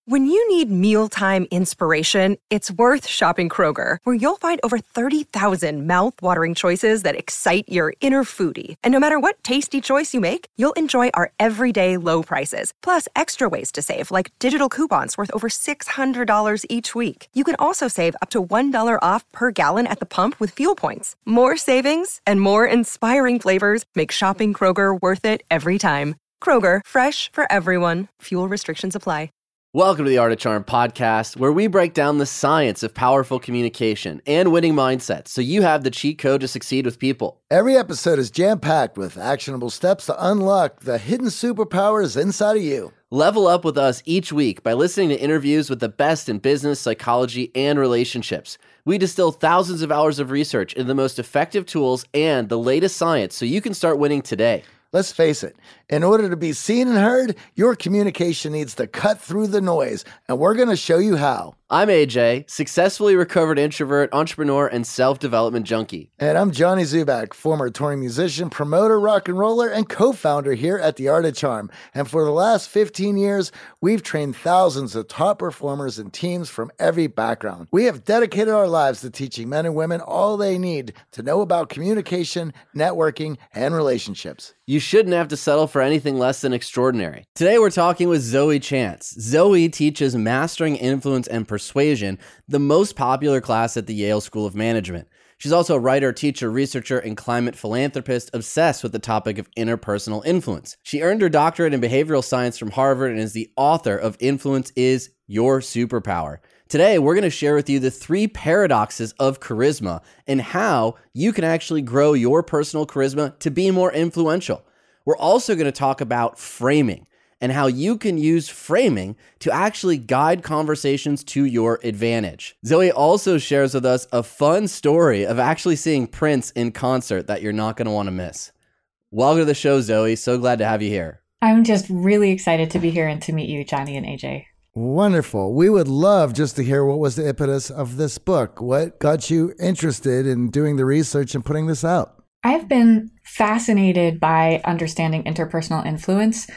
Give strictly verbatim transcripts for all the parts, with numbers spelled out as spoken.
When you need mealtime inspiration, it's worth shopping Kroger, where you'll find over thirty thousand mouth-watering choices that excite your inner foodie. And no matter what tasty choice you make, you'll enjoy our everyday low prices, plus extra ways to save, like digital coupons worth over six hundred dollars each week. You can also save up to one dollar off per gallon at the pump with fuel points. More savings and more inspiring flavors make shopping Kroger worth it every time. Kroger, fresh for everyone. Fuel restrictions apply. Welcome to the Art of Charm podcast, where we break down the science of powerful communication and winning mindsets so you have the cheat code to succeed with people. Every episode is jam-packed with actionable steps to unlock the hidden superpowers inside of you. Level up with us each week by listening to interviews with the best in business, psychology, and relationships. We distill thousands of hours of research into the most effective tools and the latest science so you can start winning today. Let's face it, in order to be seen and heard, your communication needs to cut through the noise, and we're going to show you how. I'm A J, successfully recovered introvert, entrepreneur, and self-development junkie. And I'm Johnny Zubak, former touring musician, promoter, rock and roller, and co-founder here at The Art of Charm. And for the last fifteen years, we've trained thousands of top performers and teams from every background. We have dedicated our lives to teaching men and women all they need to know about communication, networking, and relationships. You shouldn't have to settle for anything less than extraordinary. Today we're talking with Zoe Chance. Zoe teaches Mastering Influence and Persuasion, the most popular class at the Yale School of Management. She's also a writer, teacher, researcher, and climate philanthropist obsessed with the topic of interpersonal influence. She earned her doctorate in behavioral science from Harvard and is the author of Influence is Your Superpower. Today, we're going to share with you the three paradoxes of charisma and how you can actually grow your personal charisma to be more influential. We're also going to talk about framing and how you can use framing to actually guide conversations to your advantage. Zoe also shares with us a fun story of actually seeing Prince in concert that you're not going to want to miss. Welcome to the show, Zoe. So glad to have you here. I'm just really excited to be here and to meet you, Johnny and A J. Wonderful. We would love just to hear what was the impetus of this book. What got you interested in doing the research and putting this out? I've been fascinated by understanding interpersonal influence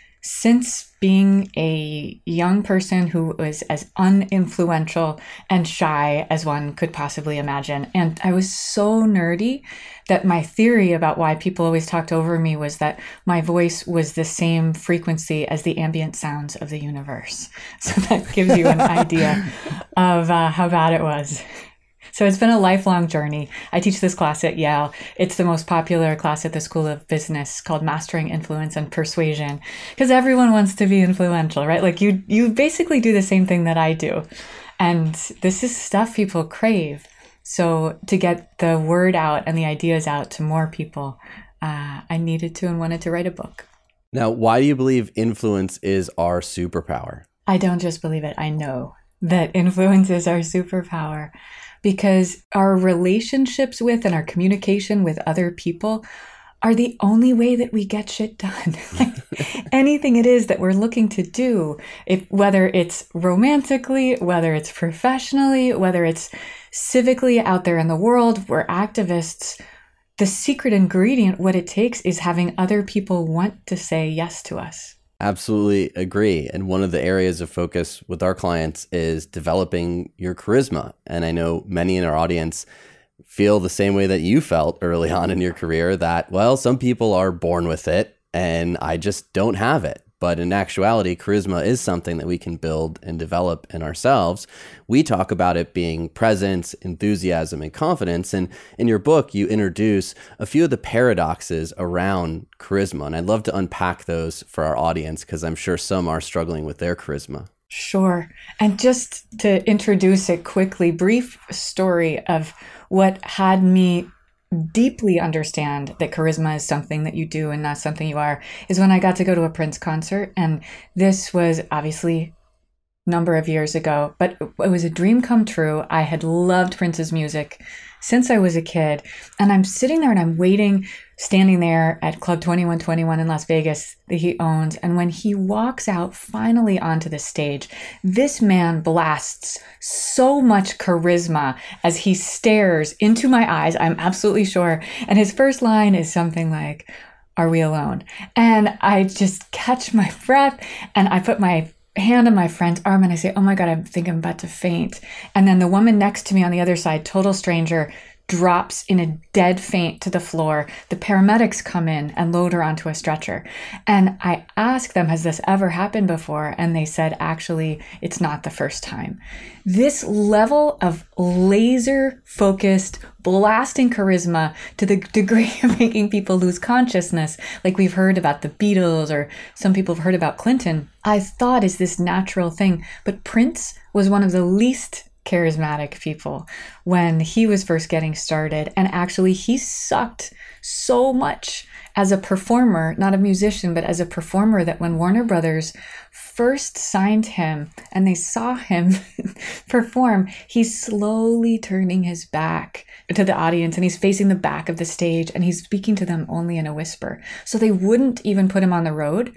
since being a young person who was as uninfluential and shy as one could possibly imagine. And I was so nerdy that my theory about why people always talked over me was that my voice was the same frequency as the ambient sounds of the universe. So that gives you an idea of uh, how bad it was. So it's been a lifelong journey. I teach this class at Yale. It's the most popular class at the School of Business, called Mastering Influence and Persuasion, because everyone wants to be influential, right? Like you, you basically do the same thing that I do. And this is stuff people crave. So to get the word out and the ideas out to more people, uh, I needed to and wanted to write a book. Now, why do you believe influence is our superpower? I don't just believe it. I know that influence is our superpower. Because our relationships with and our communication with other people are the only way that we get shit done. Like anything it is that we're looking to do, if whether it's romantically, whether it's professionally, whether it's civically out there in the world, we're activists. The secret ingredient, what it takes, is having other people want to say yes to us. Absolutely agree. And one of the areas of focus with our clients is developing your charisma. And I know many in our audience feel the same way that you felt early on in your career, that, well, some people are born with it and I just don't have it. But in actuality, charisma is something that we can build and develop in ourselves. We talk about it being presence, enthusiasm, and confidence. And in your book, you introduce a few of the paradoxes around charisma. And I'd love to unpack those for our audience because I'm sure some are struggling with their charisma. Sure. And just to introduce it quickly, brief story of what had me deeply understand that charisma is something that you do and not something you are, is when I got to go to a Prince concert. And this was obviously a number of years ago, but it was a dream come true. I had loved Prince's music since I was a kid. And I'm sitting there and I'm waiting, standing there at Club twenty-one twenty-one in Las Vegas that he owns. And when he walks out finally onto the stage, this man blasts so much charisma as he stares into my eyes, I'm absolutely sure. And his first line is something like, "Are we alone?" And I just catch my breath and I put my hand on my friend's arm and I say, oh my God, I think I'm about to faint. And then the woman next to me on the other side, total stranger, drops in a dead faint to the floor. The paramedics come in and load her onto a stretcher. And I asked them, has this ever happened before? And they said, actually, it's not the first time. This level of laser focused, blasting charisma to the degree of making people lose consciousness, like we've heard about the Beatles or some people have heard about Clinton, I thought is this natural thing. But Prince was one of the least charismatic people when he was first getting started. And actually, he sucked so much as a performer, not a musician, but as a performer, that when Warner Brothers first signed him and they saw him perform, he's slowly turning his back to the audience and he's facing the back of the stage and he's speaking to them only in a whisper. So they wouldn't even put him on the road.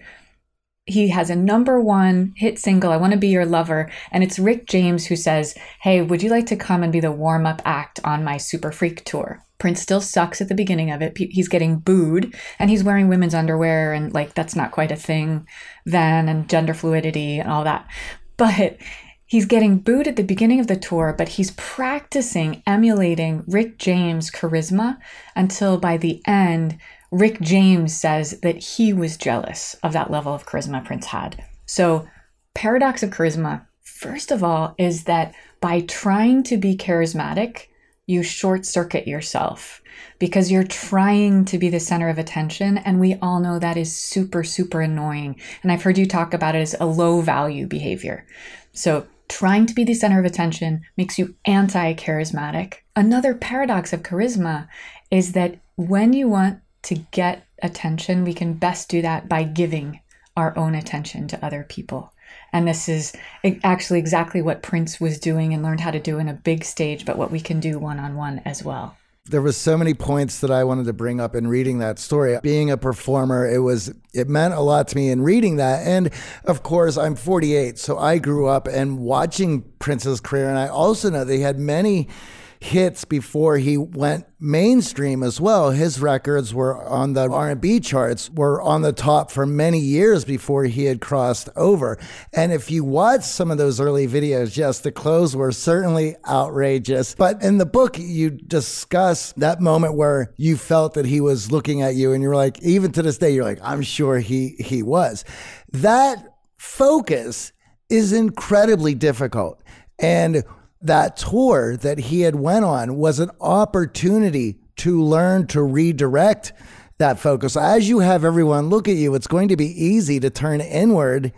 He has a number one hit single, I Want to Be Your Lover, and it's Rick James who says, hey, would you like to come and be the warm-up act on my Super Freak tour? Prince still sucks at the beginning of it. He's getting booed, and he's wearing women's underwear, and like that's not quite a thing then, and gender fluidity and all that. But he's getting booed at the beginning of the tour, but he's practicing emulating Rick James' charisma until by the end, Rick James says that he was jealous of that level of charisma Prince had. So, paradox of charisma, first of all, is that by trying to be charismatic, you short circuit yourself because you're trying to be the center of attention. And we all know that is super, super annoying. And I've heard you talk about it as a low value behavior. So trying to be the center of attention makes you anti-charismatic. Another paradox of charisma is that when you want to get attention, we can best do that by giving our own attention to other people. And this is actually exactly what Prince was doing and learned how to do in a big stage, but what we can do one-on-one as well. There was so many points that I wanted to bring up in reading that story. Being a performer, it was it meant a lot to me in reading that. And of course, I'm forty-eight, so I grew up and watching Prince's career. And I also know that he had many hits before he went mainstream as well. His records were on the R and B charts, were on the top for many years before he had crossed over. And if you watch some of those early videos, yes, the clothes were certainly outrageous. But in the book, you discuss that moment where you felt that he was looking at you and you're like, even to this day, you're like, I'm sure he he was. That focus is incredibly difficult. And that tour that he had went on was an opportunity to learn to redirect that focus. As you have everyone look at you, it's going to be easy to turn inward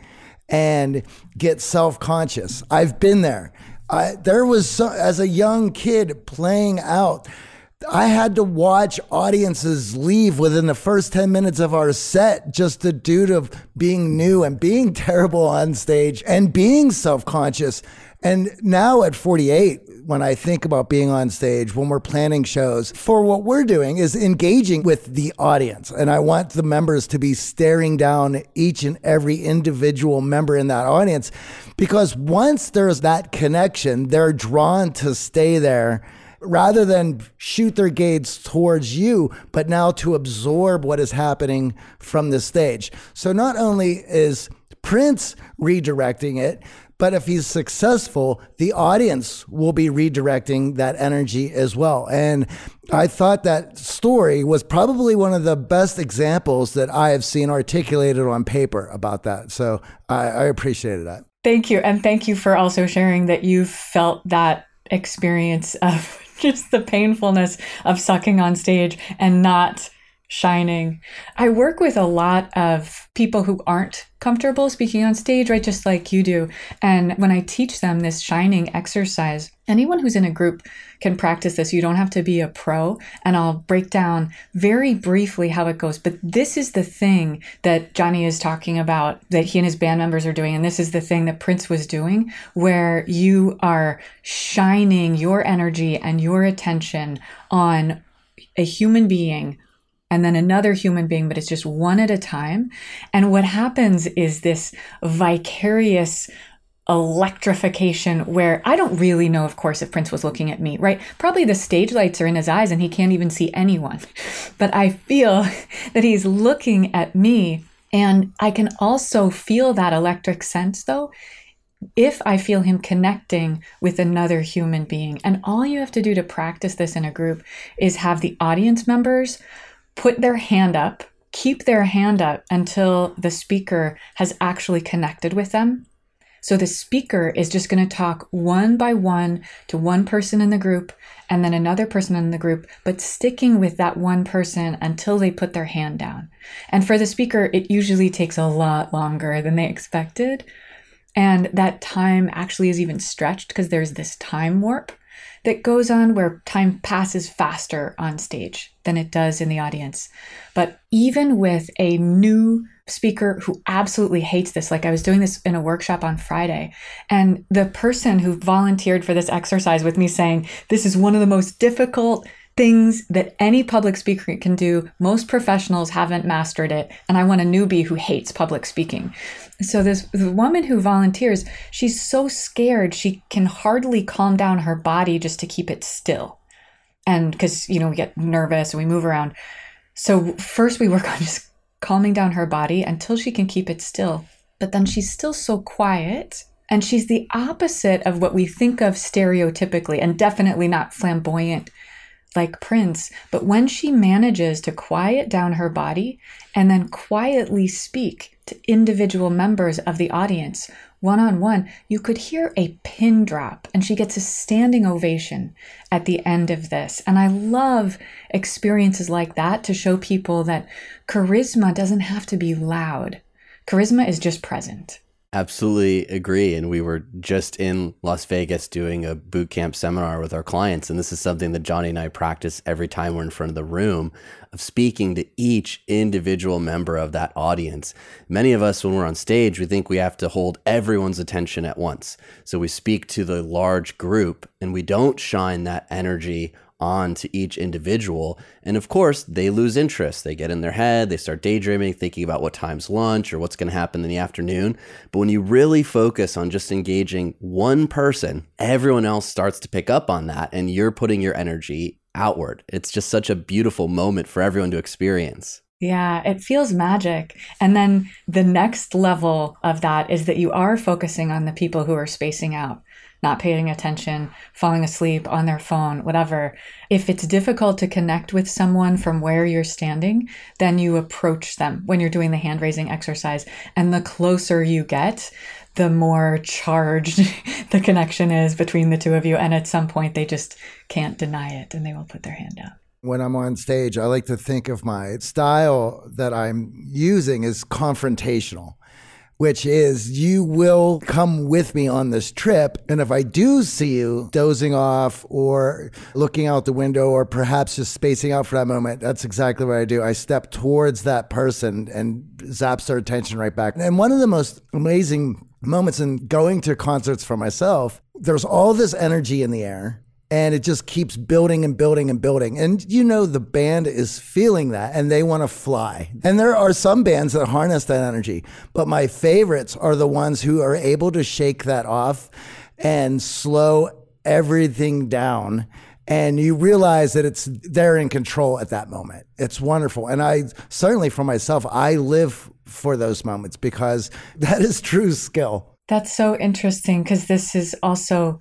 and get self-conscious. I've been there. I, there was, so, as a young kid playing out, I had to watch audiences leave within the first ten minutes of our set just due to being new and being terrible on stage and being self-conscious. And now at forty-eight, when I think about being on stage, when we're planning shows, for what we're doing is engaging with the audience. And I want the members to be staring down each and every individual member in that audience, because once there's that connection, they're drawn to stay there rather than shoot their gaze towards you, but now to absorb what is happening from the stage. So not only is Prince redirecting it, but if he's successful, the audience will be redirecting that energy as well. And I thought that story was probably one of the best examples that I have seen articulated on paper about that. So I, I appreciated that. Thank you. And thank you for also sharing that you felt that experience of just the painfulness of sucking on stage and not shining. I work with a lot of people who aren't comfortable speaking on stage, right? Just like you do. And when I teach them this shining exercise, anyone who's in a group can practice this. You don't have to be a pro. And I'll break down very briefly how it goes. But this is the thing that Johnny is talking about, that he and his band members are doing. And this is the thing that Prince was doing, where you are shining your energy and your attention on a human being and then another human being, but it's just one at a time. And what happens is this vicarious electrification where I don't really know, of course, if Prince was looking at me, right? Probably the stage lights are in his eyes and he can't even see anyone. But I feel that he's looking at me And I can also feel that electric sense, though, if I feel him connecting with another human being. And all you have to do to practice this in a group is have the audience members put their hand up, keep their hand up until the speaker has actually connected with them. So the speaker is just going to talk one by one to one person in the group and then another person in the group, but sticking with that one person until they put their hand down. And for the speaker, it usually takes a lot longer than they expected. And that time actually is even stretched because there's this time warp that goes on where time passes faster on stage than it does in the audience. But even with a new speaker who absolutely hates this, like I was doing this in a workshop on Friday, and the person who volunteered for this exercise with me saying, this is one of the most difficult things that any public speaker can do. Most professionals haven't mastered it, and I want a newbie who hates public speaking. So this the woman who volunteers, she's so scared she can hardly calm down her body just to keep it still. And because, you know, we get nervous and we move around. So first we work on just calming down her body until she can keep it still. But then she's still so quiet. And she's the opposite of what we think of stereotypically, and definitely not flamboyant like Prince. But when she manages to quiet down her body and then quietly speak to individual members of the audience, one-on-one, you could hear a pin drop, and she gets a standing ovation at the end of this. And I love experiences like that to show people that charisma doesn't have to be loud. Charisma is just present. Absolutely agree. And we were just in Las Vegas doing a boot camp seminar with our clients. And this is something that Johnny and I practice every time we're in front of the room, of speaking to each individual member of that audience. Many of us, when we're on stage, we think we have to hold everyone's attention at once. So we speak to the large group and we don't shine that energy on to each individual. And of course, they lose interest. They get in their head, they start daydreaming, thinking about what time's lunch or what's going to happen in the afternoon. But when you really focus on just engaging one person, everyone else starts to pick up on that, and you're putting your energy outward. It's just such a beautiful moment for everyone to experience. Yeah, it feels magic. And then the next level of that is that you are focusing on the people who are spacing out, not paying attention, falling asleep on their phone, whatever. If it's difficult to connect with someone from where you're standing, then you approach them when you're doing the hand raising exercise. And the closer you get, the more charged the connection is between the two of you. And at some point, they just can't deny it and they will put their hand down. When I'm on stage, I like to think of my style that I'm using as confrontational, which is you will come with me on this trip. And if I do see you dozing off or looking out the window or perhaps just spacing out for that moment, that's exactly what I do. I step towards that person and zaps their attention right back. And one of the most amazing moments in going to concerts for myself, there's all this energy in the air. And it just keeps building and building and building. And you know, the band is feeling that and they want to fly. And there are some bands that harness that energy. But my favorites are the ones who are able to shake that off and slow everything down. And you realize that it's they're in control at that moment. It's wonderful. And I certainly for myself, I live for those moments because that is true skill. That's so interesting because this is also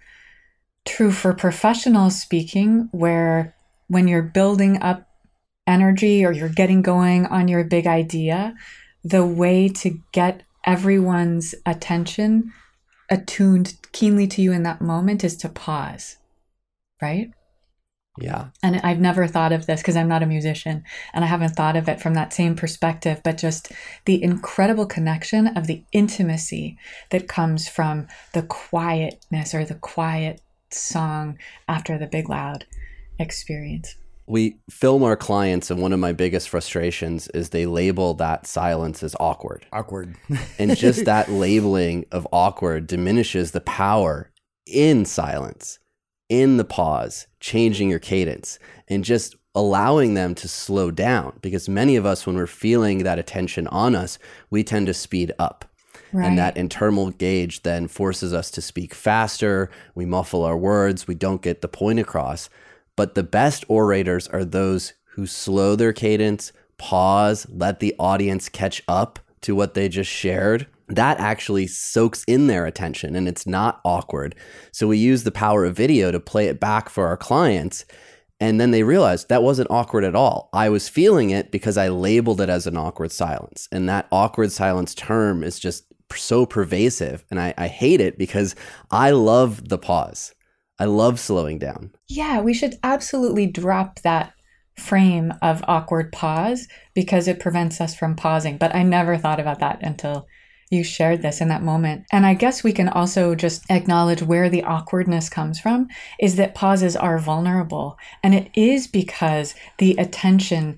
true for professional speaking, where when you're building up energy or you're getting going on your big idea, the way to get everyone's attention attuned keenly to you in that moment is to pause, right? Yeah. And I've never thought of this because I'm not a musician and I haven't thought of it from that same perspective, but just the incredible connection of the intimacy that comes from the quietness or the quiet song after the big loud experience. We film our clients, and one of my biggest frustrations is they label that silence as awkward. Awkward. And just that labeling of awkward diminishes the power in silence, in the pause, changing your cadence, and just allowing them to slow down. Because many of us, when we're feeling that attention on us, we tend to speed up. Right. And that internal gauge then forces us to speak faster. We muffle our words. We don't get the point across. But the best orators are those who slow their cadence, pause, let the audience catch up to what they just shared, that actually soaks in their attention and it's not awkward. So we use the power of video to play it back for our clients. And then they realized that wasn't awkward at all. I was feeling it because I labeled it as an awkward silence. And that awkward silence term is just so pervasive. And I, I hate it because I love the pause. I love slowing down. Yeah, we should absolutely drop that frame of awkward pause because it prevents us from pausing. But I never thought about that until you shared this in that moment. And I guess we can also just acknowledge where the awkwardness comes from is that pauses are vulnerable. And it is because the attention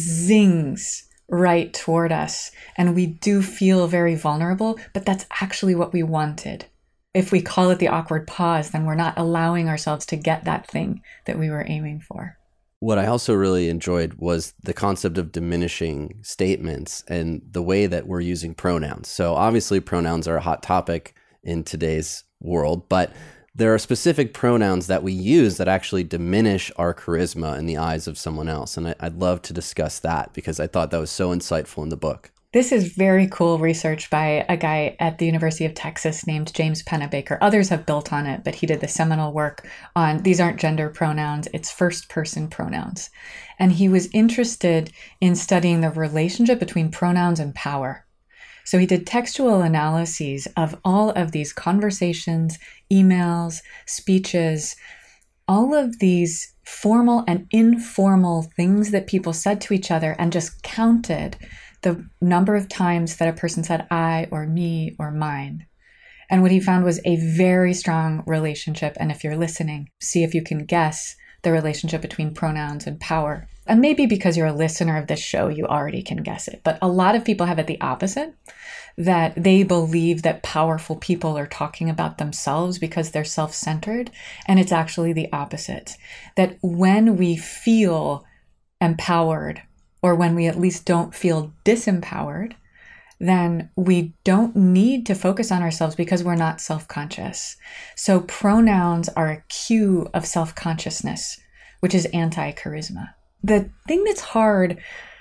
zings right toward us. And we do feel very vulnerable, but that's actually what we wanted. If we call it the awkward pause, then we're not allowing ourselves to get that thing that we were aiming for. What I also really enjoyed was the concept of diminishing statements and the way that we're using pronouns. So obviously pronouns are a hot topic in today's world, but there are specific pronouns that we use that actually diminish our charisma in the eyes of someone else. And I, I'd love to discuss that because I thought that was so insightful in the book. This is very cool research by a guy at the University of Texas named James Pennebaker. Others have built on it, but he did the seminal work on, these aren't gender pronouns, it's first person pronouns. And he was interested in studying the relationship between pronouns and power. So he did textual analyses of all of these conversations, emails, speeches, all of these formal and informal things that people said to each other and just counted the number of times that a person said I or me or mine. And what he found was a very strong relationship. And if you're listening, see if you can guess the relationship between pronouns and power. And maybe because you're a listener of this show, you already can guess it. But a lot of people have it the opposite, that they believe that powerful people are talking about themselves because they're self-centered. And it's actually the opposite, that when we feel empowered, or when we at least don't feel disempowered, then we don't need to focus on ourselves because we're not self-conscious. So pronouns are a cue of self-consciousness, which is anti-charisma. The thing that's hard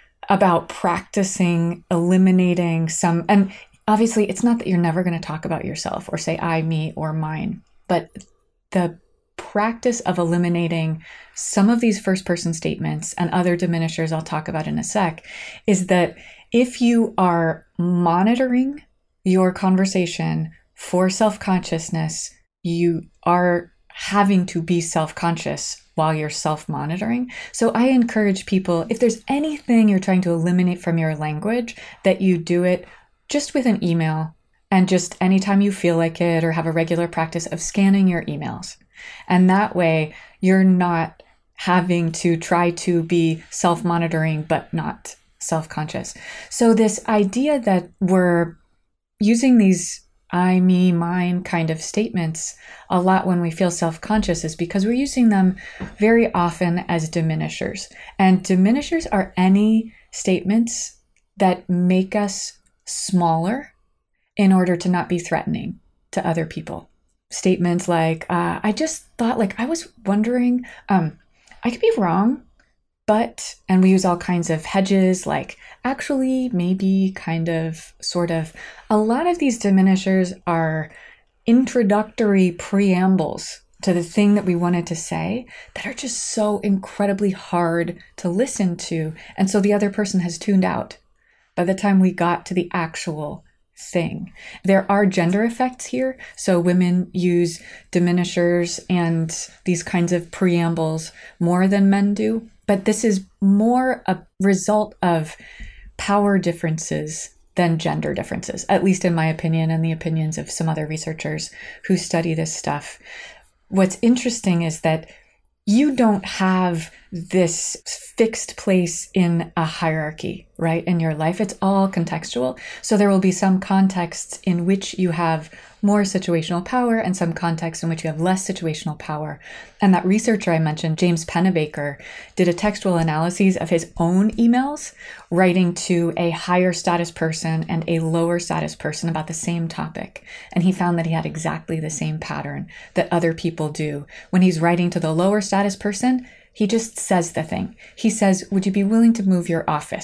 about practicing eliminating some, and obviously it's not that you're never going to talk about yourself or say I, me, or mine, but the practice of eliminating some of these first person statements and other diminishers I'll talk about in a sec is that if you are monitoring your conversation for self-consciousness, you are having to be self-conscious while you're self-monitoring. So I encourage people, if there's anything you're trying to eliminate from your language, that you do it just with an email and just anytime you feel like it, or have a regular practice of scanning your emails. And that way you're not having to try to be self-monitoring, but not self-conscious. So this idea that we're using these I, me, mine kind of statements a lot when we feel self-conscious is because we're using them very often as diminishers. And diminishers are any statements that make us smaller in order to not be threatening to other people. Statements like, uh, I just thought, like, I was wondering, um, I could be wrong, but, and we use all kinds of hedges, like actually, maybe, kind of, sort of. A lot of these diminishers are introductory preambles to the thing that we wanted to say that are just so incredibly hard to listen to. And so the other person has tuned out by the time we got to the actual thing. There are gender effects here. So women use diminishers and these kinds of preambles more than men do. But this is more a result of power differences than gender differences, at least in my opinion and the opinions of some other researchers who study this stuff. What's interesting is that you don't have this fixed place in a hierarchy, right, in your life. It's all contextual. So there will be some contexts in which you have more situational power and some contexts in which you have less situational power. And that researcher I mentioned, James Pennebaker, did a textual analysis of his own emails, writing to a higher status person and a lower status person about the same topic. And he found that he had exactly the same pattern that other people do. When he's writing to the lower status person, he just says the thing. He says, would you be willing to move your office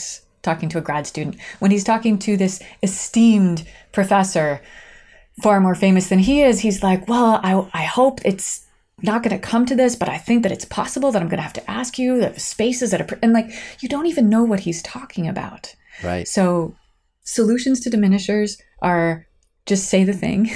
talking to a grad student. When he's talking to this esteemed professor, far more famous than he is, he's like, well, I, I hope it's not going to come to this, but I think that it's possible that I'm going to have to ask you the spaces that are, and like, you don't even know what he's talking about. Right. So solutions to diminishers are just say the thing.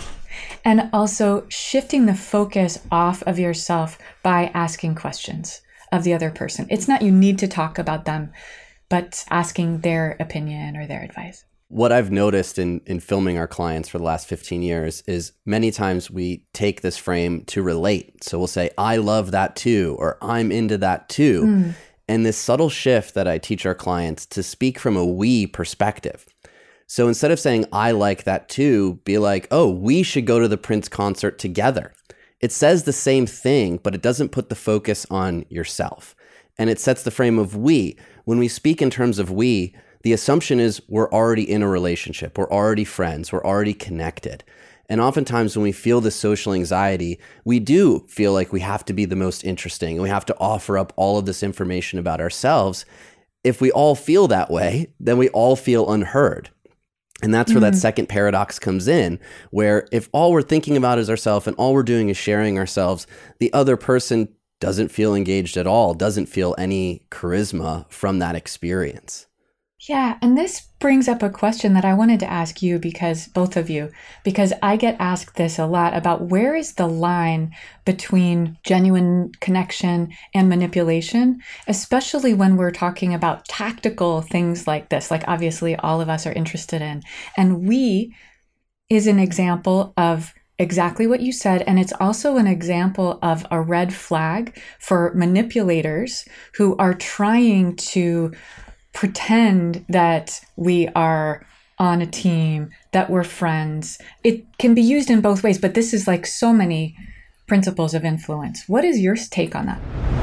And also shifting the focus off of yourself by asking questions of the other person. It's not you need to talk about them, but asking their opinion or their advice. What I've noticed in, in filming our clients for the last fifteen years is many times we take this frame to relate. So we'll say, I love that too, or I'm into that too. Mm. And this subtle shift that I teach our clients to speak from a we perspective. So instead of saying, I like that too, be like, oh, we should go to the Prince concert together. It says the same thing, but it doesn't put the focus on yourself. And it sets the frame of we. When we speak in terms of we, the assumption is we're already in a relationship. We're already friends. We're already connected. And oftentimes when we feel this social anxiety, we do feel like we have to be the most interesting and we have to offer up all of this information about ourselves. If we all feel that way, then we all feel unheard. And that's where mm-hmm. that second paradox comes in, where if all we're thinking about is ourselves and all we're doing is sharing ourselves, the other person doesn't feel engaged at all, doesn't feel any charisma from that experience. Yeah, and this brings up a question that I wanted to ask you, because both of you, because I get asked this a lot about where is the line between genuine connection and manipulation, especially when we're talking about tactical things like this, like obviously all of us are interested in. And we is an example of exactly what you said. And it's also an example of a red flag for manipulators who are trying to pretend that we are on a team, that we're friends. It can be used in both ways, but this is like so many principles of influence. What is your take on that?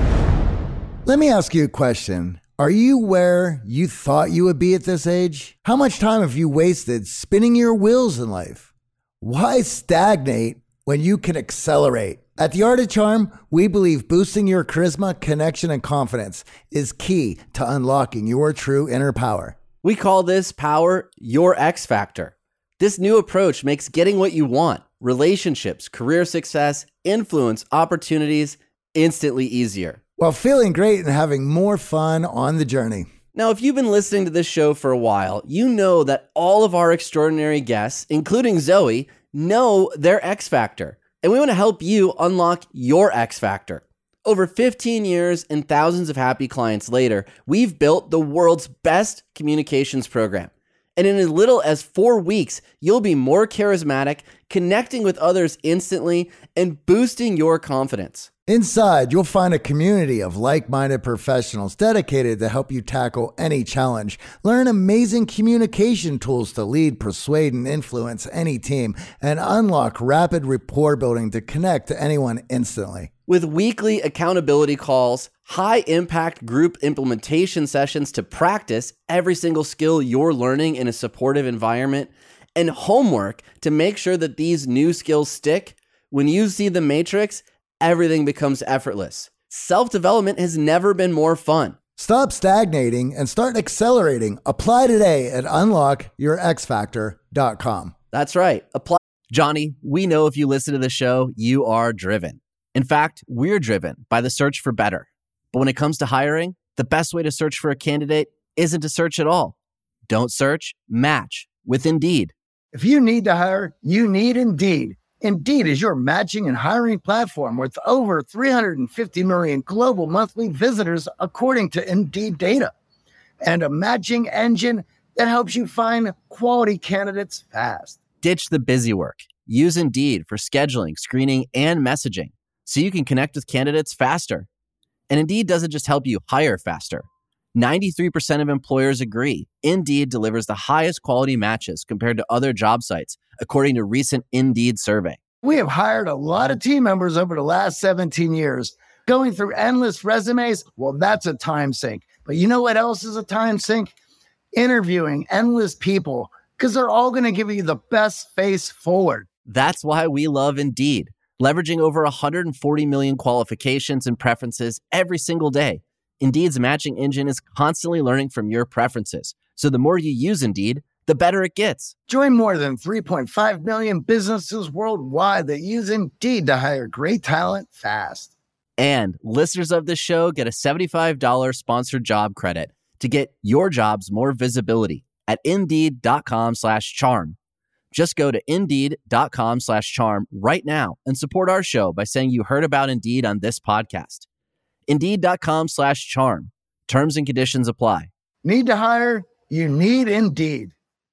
Let me ask you a question. Are you where you thought you would be at this age? How much time have you wasted spinning your wheels in life? Why stagnate when you can accelerate? At The Art of Charm, we believe boosting your charisma, connection, and confidence is key to unlocking your true inner power. We call this power your X factor. This new approach makes getting what you want, relationships, career success, influence, opportunities, instantly easier, while feeling great and having more fun on the journey. Now, if you've been listening to this show for a while, you know that all of our extraordinary guests, including Zoe, know their X factor. And we want to help you unlock your X factor. Over fifteen years and thousands of happy clients later, we've built the world's best communications program. And in as little as four weeks, you'll be more charismatic, connecting with others instantly, and boosting your confidence. Inside, you'll find a community of like-minded professionals dedicated to help you tackle any challenge. Learn amazing communication tools to lead, persuade, and influence any team, and unlock rapid rapport building to connect to anyone instantly. With weekly accountability calls, high-impact group implementation sessions to practice every single skill you're learning in a supportive environment, and homework to make sure that these new skills stick, when you see the matrix, everything becomes effortless. Self-development has never been more fun. Stop stagnating and start accelerating. Apply today at unlock your x factor dot com. That's right. Apply. Johnny, we know if you listen to the show, you are driven. In fact, we're driven by the search for better. But when it comes to hiring, the best way to search for a candidate isn't to search at all. Don't search, match with Indeed. If you need to hire, you need Indeed. Indeed is your matching and hiring platform with over three hundred fifty million global monthly visitors, according to Indeed data, and a matching engine that helps you find quality candidates fast. Ditch the busy work. Use Indeed for scheduling, screening, and messaging so you can connect with candidates faster. And Indeed doesn't just help you hire faster. ninety-three percent of employers agree Indeed delivers the highest quality matches compared to other job sites, according to recent Indeed survey. We have hired a lot of team members over the last seventeen years. Going through endless resumes, well, that's a time sink. But you know what else is a time sink? Interviewing endless people, because they're all going to give you the best face forward. That's why we love Indeed, leveraging over one hundred forty million qualifications and preferences every single day. Indeed's matching engine is constantly learning from your preferences. So the more you use Indeed, the better it gets. Join more than three point five million businesses worldwide that use Indeed to hire great talent fast. And listeners of this show get a seventy-five dollars sponsored job credit to get your jobs more visibility at Indeed.com slash charm. Just go to Indeed.com slash charm right now and support our show by saying you heard about Indeed on this podcast. Indeed.com slash charm. Terms and conditions apply. Need to hire? You need Indeed.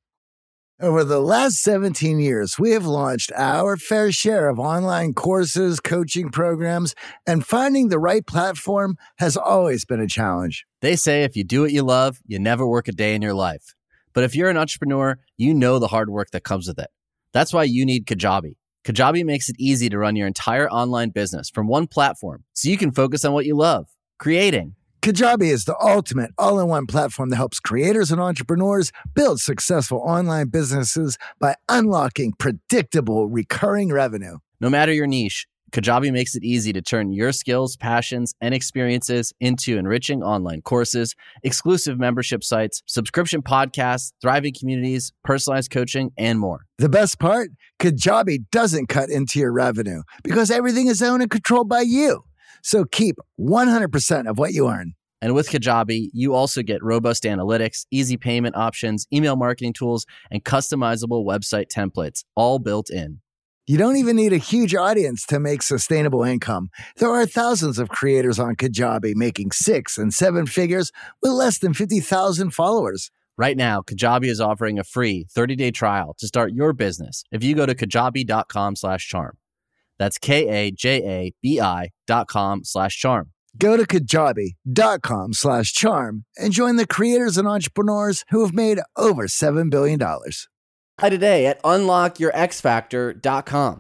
Over the last seventeen years, we have launched our fair share of online courses, coaching programs, and finding the right platform has always been a challenge. They say if you do what you love, you never work a day in your life. But if you're an entrepreneur, you know the hard work that comes with it. That's why you need Kajabi. Kajabi makes it easy to run your entire online business from one platform so you can focus on what you love, creating. Kajabi is the ultimate all-in-one platform that helps creators and entrepreneurs build successful online businesses by unlocking predictable, recurring revenue. No matter your niche, Kajabi makes it easy to turn your skills, passions, and experiences into enriching online courses, exclusive membership sites, subscription podcasts, thriving communities, personalized coaching, and more. The best part? Kajabi doesn't cut into your revenue because everything is owned and controlled by you. So keep one hundred percent of what you earn. And with Kajabi, you also get robust analytics, easy payment options, email marketing tools, and customizable website templates, all built in. You don't even need a huge audience to make sustainable income. There are thousands of creators on Kajabi making six and seven figures with less than fifty thousand followers. Right now, Kajabi is offering a free thirty-day trial to start your business if you go to kajabi.com slash charm. That's K-A-J-A-B-I dot com slash charm. Go to kajabi.com slash charm and join the creators and entrepreneurs who have made over seven billion dollars. Hi today at unlock your x factor dot com.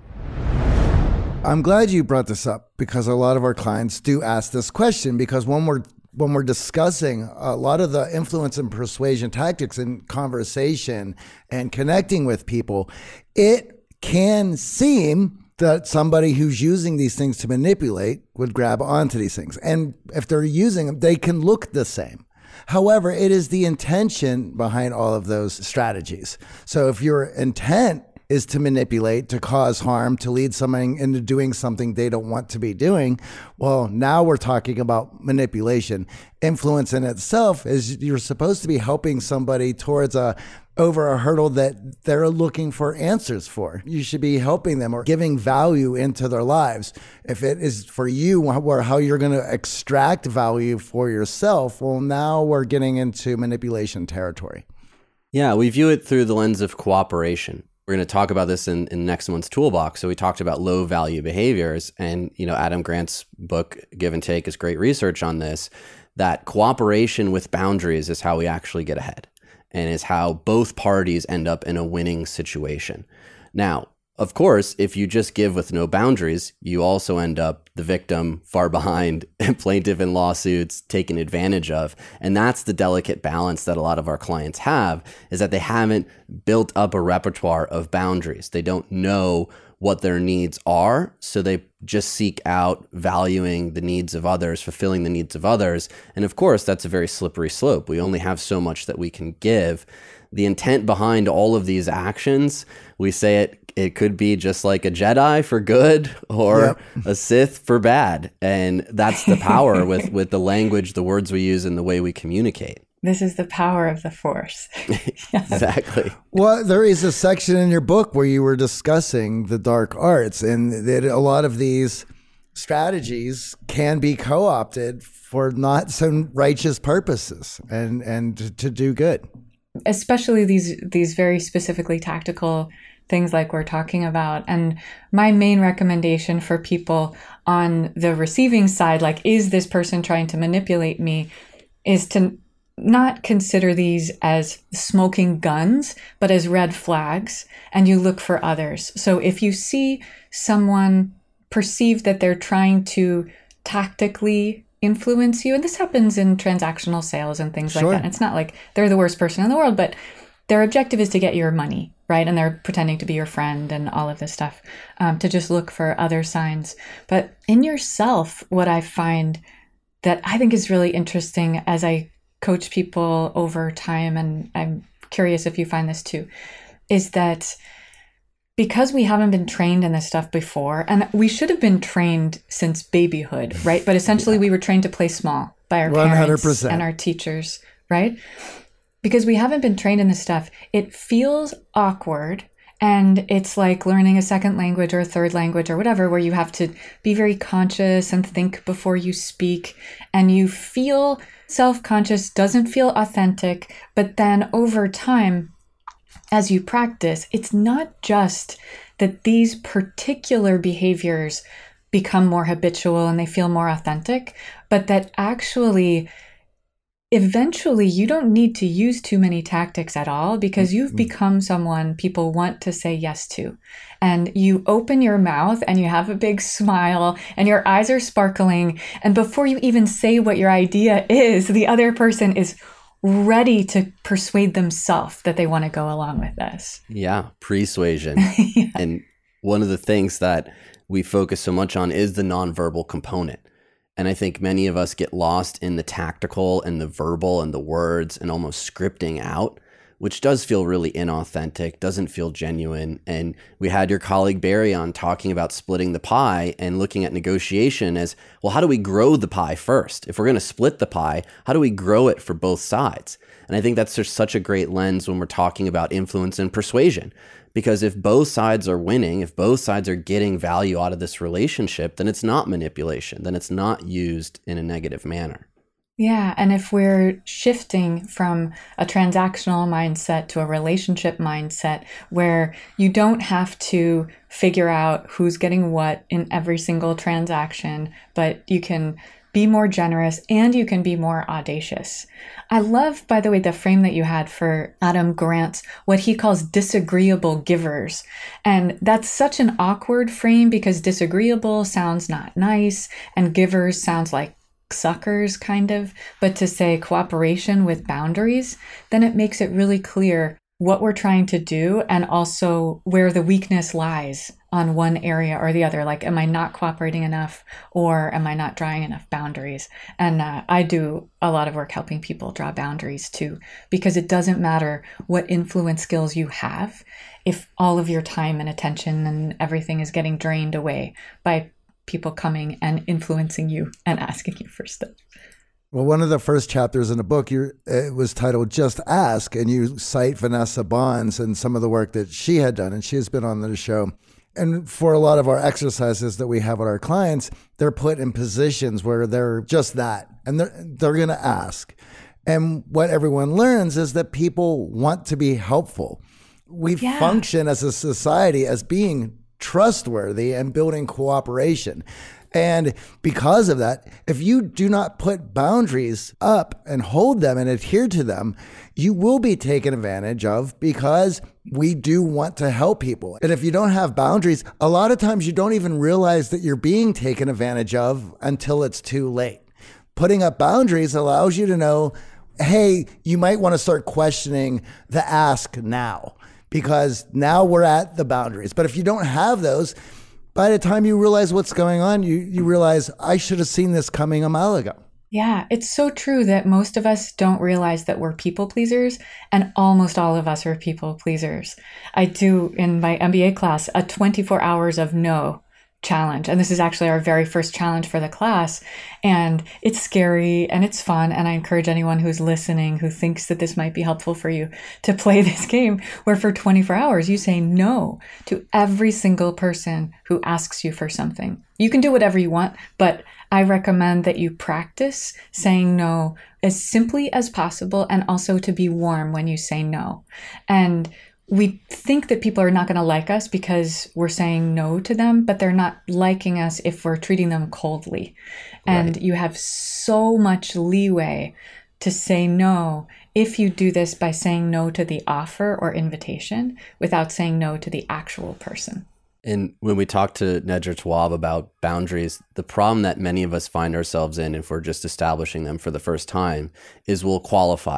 I'm glad you brought this up because a lot of our clients do ask this question because when we're when we're discussing a lot of the influence and persuasion tactics in conversation and connecting with people, it can seem that somebody who's using these things to manipulate would grab onto these things. And if they're using them, they can look the same. However, it is the intention behind all of those strategies. So if your intent is to manipulate, to cause harm, to lead someone into doing something they don't want to be doing, well, now we're talking about manipulation. Influence in itself is you're supposed to be helping somebody towards a over a hurdle that they're looking for answers for. You should be helping them or giving value into their lives. If it is for you, where how you're going to extract value for yourself, well, now we're getting into manipulation territory. Yeah, we view it through the lens of cooperation. We're going to talk about this in, in next month's toolbox. So we talked about low value behaviors, and you know Adam Grant's book Give and Take is great research on this, that cooperation with boundaries is how we actually get ahead and is how both parties end up in a winning situation. Now, of course, if you just give with no boundaries, you also end up the victim, far behind, plaintiff in lawsuits, taken advantage of. And that's the delicate balance that a lot of our clients have, is that they haven't built up a repertoire of boundaries. They don't know what their needs are, so they just seek out valuing the needs of others, fulfilling the needs of others. And of course, that's a very slippery slope. We only have so much that we can give. The intent behind all of these actions, we say it it could be just like a Jedi for good or yep. a Sith for bad. And that's the power with, with the language, the words we use, and the way we communicate. This is the power of the Force. Exactly. Well, there is a section in your book where you were discussing the dark arts, and that a lot of these strategies can be co-opted for not so righteous purposes and, and to, to do good. Especially these these very specifically tactical things like we're talking about. And my main recommendation for people on the receiving side, like, is this person trying to manipulate me, is to not consider these as smoking guns, but as red flags, and you look for others. So if you see someone perceive that they're trying to tactically influence you, and this happens in transactional sales and things sure. like that. And it's not like they're the worst person in the world, but their objective is to get your money, right? And they're pretending to be your friend and all of this stuff, um, to just look for other signs. But in yourself, what I find that I think is really interesting as I coach people over time, and I'm curious if you find this too, is that because we haven't been trained in this stuff before, and we should have been trained since babyhood, right? But essentially yeah. we were trained to play small by our one hundred parents percent. And our teachers, right? Because we haven't been trained in this stuff, it feels awkward. And it's like learning a second language or a third language or whatever, where you have to be very conscious and think before you speak. And you feel self-conscious, doesn't feel authentic. But then over time, as you practice, it's not just that these particular behaviors become more habitual and they feel more authentic, but that actually eventually you don't need to use too many tactics at all, because you've mm-hmm. become someone people want to say yes to. And you open your mouth and you have a big smile and your eyes are sparkling. And before you even say what your idea is, the other person is ready to persuade themselves that they want to go along with this. Yeah, persuasion. yeah. And one of the things that we focus so much on is the nonverbal component. And I think many of us get lost in the tactical and the verbal and the words and almost scripting out, which does feel really inauthentic, doesn't feel genuine. And we had your colleague Barry on talking about splitting the pie and looking at negotiation as, well, how do we grow the pie first? If we're going to split the pie, how do we grow it for both sides? And I think that's just such a great lens when we're talking about influence and persuasion. Because if both sides are winning, if both sides are getting value out of this relationship, then it's not manipulation, then it's not used in a negative manner. Yeah. And if we're shifting from a transactional mindset to a relationship mindset where you don't have to figure out who's getting what in every single transaction, but you can be more generous and you can be more audacious. I love, by the way, the frame that you had for Adam Grant's, what he calls disagreeable givers. And that's such an awkward frame because disagreeable sounds not nice and givers sounds like suckers kind of. But to say cooperation with boundaries, then it makes it really clear what we're trying to do and also where the weakness lies on one area or the other. Like, am I not cooperating enough or am I not drawing enough boundaries? And uh, I do a lot of work helping people draw boundaries too, because it doesn't matter what influence skills you have if all of your time and attention and everything is getting drained away by people coming and influencing you and asking you for stuff. Well, one of the first chapters in the book, you it was titled Just Ask, and you cite Vanessa Bonds and some of the work that she had done, and she has been on the show. And for a lot of our exercises that we have with our clients, they're put in positions where they're just that, and they're, they're going to ask. And what everyone learns is that people want to be helpful. We yeah. function as a society as being trustworthy and building cooperation. And because of that, if you do not put boundaries up and hold them and adhere to them, you will be taken advantage of, because we do want to help people. And if you don't have boundaries, a lot of times you don't even realize that you're being taken advantage of until it's too late. Putting up boundaries allows you to know, hey, you might want to start questioning the ask now, because now we're at the boundaries. But if you don't have those, by the time you realize what's going on, you, you realize, I should have seen this coming a mile ago. Yeah, it's so true that most of us don't realize that we're people pleasers, and almost all of us are people pleasers. I do in my M B A class a twenty-four hours of no challenge. And this is actually our very first challenge for the class. And it's scary and it's fun. And I encourage anyone who's listening who thinks that this might be helpful for you to play this game where for twenty-four hours you say no to every single person who asks you for something. You can do whatever you want, but I recommend that you practice saying no as simply as possible, and also to be warm when you say no. And we think that people are not going to like us because we're saying no to them, but they're not liking us if we're treating them coldly. And right. You have so much leeway to say no if you do this by saying no to the offer or invitation without saying no to the actual person. And when we talk to Nedra Tawwab about boundaries, the problem that many of us find ourselves in, if we're just establishing them for the first time, is we'll qualify.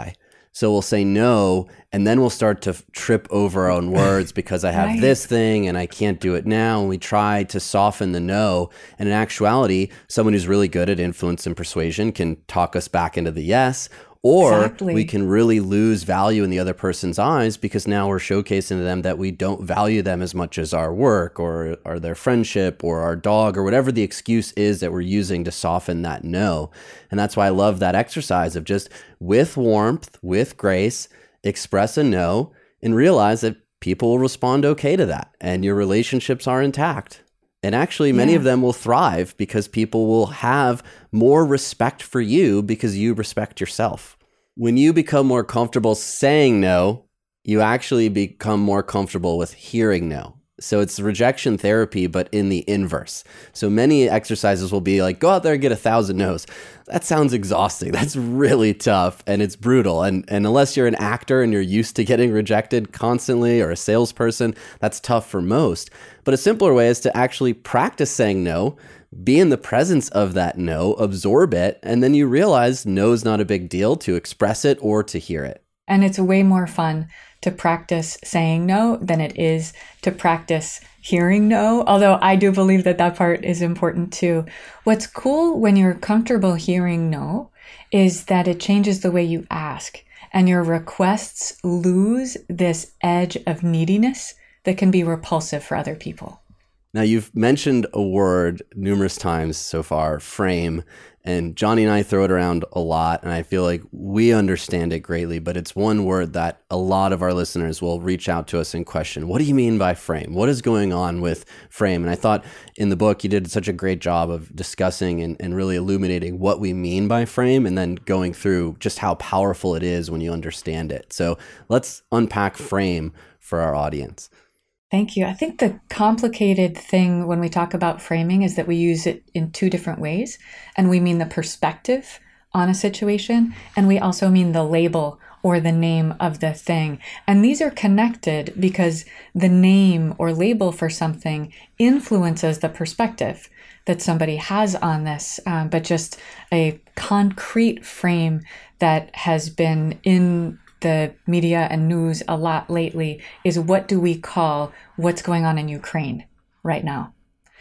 So we'll say no, and then we'll start to trip over our own words because I have Right. this thing and I can't do it now. And we try to soften the no. And in actuality, someone who's really good at influence and persuasion can talk us back into the yes. Or Exactly. we can really lose value in the other person's eyes because now we're showcasing to them that we don't value them as much as our work or, or their friendship or our dog or whatever the excuse is that we're using to soften that no. And that's why I love that exercise of just with warmth, with grace, express a no and realize that people will respond okay to that and your relationships are intact. And actually, many Yeah. of them will thrive because people will have more respect for you because you respect yourself. When you become more comfortable saying no, you actually become more comfortable with hearing no. So it's rejection therapy, but in the inverse. So many exercises will be like, go out there and get a thousand no's. That sounds exhausting. That's really tough and it's brutal. And, and unless you're an actor and you're used to getting rejected constantly or a salesperson, that's tough for most. But a simpler way is to actually practice saying no, be in the presence of that no, absorb it, and then you realize no is not a big deal to express it or to hear it. And it's way more fun to practice saying no than it is to practice hearing no, although I do believe that that part is important too. What's cool when you're comfortable hearing no is that it changes the way you ask, and your requests lose this edge of neediness that can be repulsive for other people. Now, you've mentioned a word numerous times so far, frame, and Johnny and I throw it around a lot, and I feel like we understand it greatly, but it's one word that a lot of our listeners will reach out to us and question, what do you mean by frame? What is going on with frame? And I thought in the book, you did such a great job of discussing and, and really illuminating what we mean by frame and then going through just how powerful it is when you understand it. So let's unpack frame for our audience. Thank you. I think the complicated thing when we talk about framing is that we use it in two different ways. And we mean the perspective on a situation, and we also mean the label or the name of the thing. And these are connected because the name or label for something influences the perspective that somebody has on this. Um, but just a concrete frame that has been in the media and news a lot lately is, what do we call what's going on in Ukraine right now?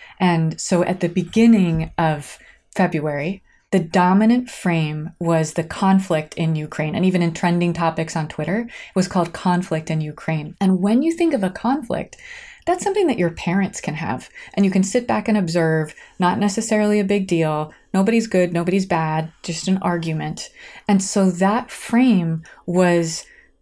And so at the beginning of February, the dominant frame was the conflict in Ukraine. And even in trending topics on Twitter, it was called conflict in Ukraine. And when you think of a conflict, that's something that your parents can have. And you can sit back and observe, not necessarily a big deal. Nobody's good, nobody's bad, just an argument. And so that frame was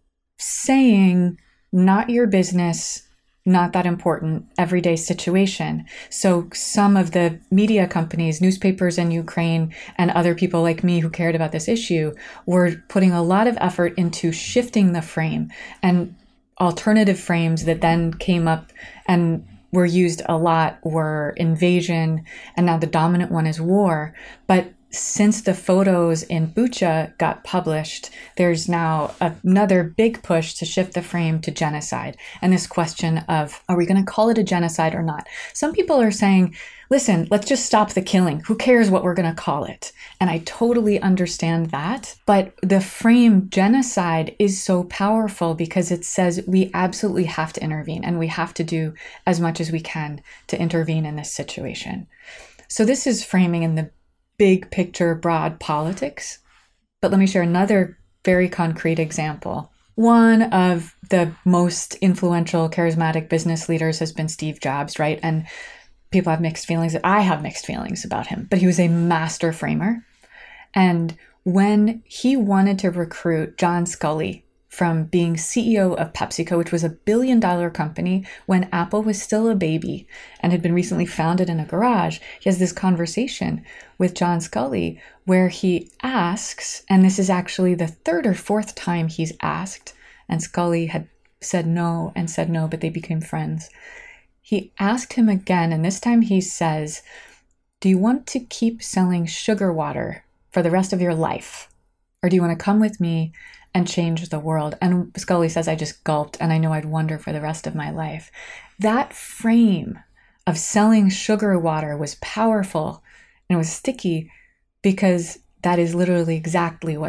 saying, not your business, not that important, everyday situation. So some of the media companies, newspapers in Ukraine, and other people like me who cared about this issue were putting a lot of effort into shifting the frame, and alternative frames that then came up and were used a lot were invasion, and now the dominant one is war. But since the photos in Bucha got published, there's now another big push to shift the frame to genocide. And this question of, are we going to call it a genocide or not? Some people are saying, listen, let's just stop the killing. Who cares what we're going to call it? And I totally understand that. But the frame genocide is so powerful because it says we absolutely have to intervene, and we have to do as much as we can to intervene in this situation. So this is framing in the big picture, broad politics. But let me share another very concrete example. One of the most influential, charismatic business leaders has been Steve Jobs, right? And people have mixed feelings. I have mixed feelings about him, but he was a master framer. And when he wanted to recruit John Sculley from being C E O of PepsiCo, which was a billion dollar company when Apple was still a baby and had been recently founded in a garage, he has this conversation with John Sculley where he asks, and this is actually the third or fourth time he's asked, and Sculley had said no and said no, but they became friends. He asked him again, and this time he says, do you want to keep selling sugar water for the rest of your life? Or do you want to come with me and change the world? And Sculley says, I just gulped, and I know I'd wonder for the rest of my life. That frame of selling sugar water was powerful, and it was sticky because that is literally exactly what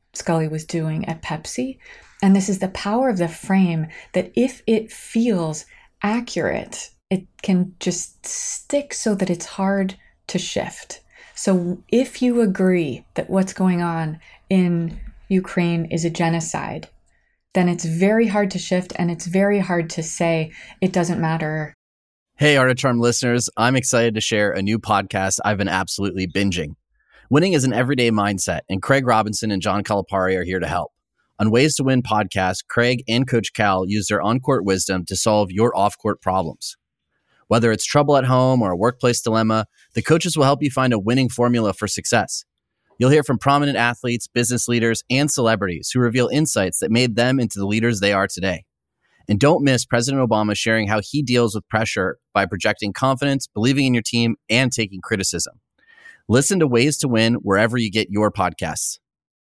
Scully was doing at Pepsi. And this is the power of the frame, that if it feels accurate, it can just stick so that it's hard to shift. So if you agree that what's going on in Ukraine is a genocide, then it's very hard to shift, and it's very hard to say it doesn't matter. Hey, Art of Charm listeners, I'm excited to share a new podcast I've been absolutely binging. Winning is an everyday mindset, and Craig Robinson and John Calipari are here to help. On Ways to Win podcast, Craig and Coach Cal use their on-court wisdom to solve your off-court problems. Whether it's trouble at home or a workplace dilemma, the coaches will help you find a winning formula for success. You'll hear from prominent athletes, business leaders, and celebrities who reveal insights that made them into the leaders they are today. And don't miss President Obama sharing how he deals with pressure by projecting confidence, believing in your team, and taking criticism. Listen to Ways to Win wherever you get your podcasts.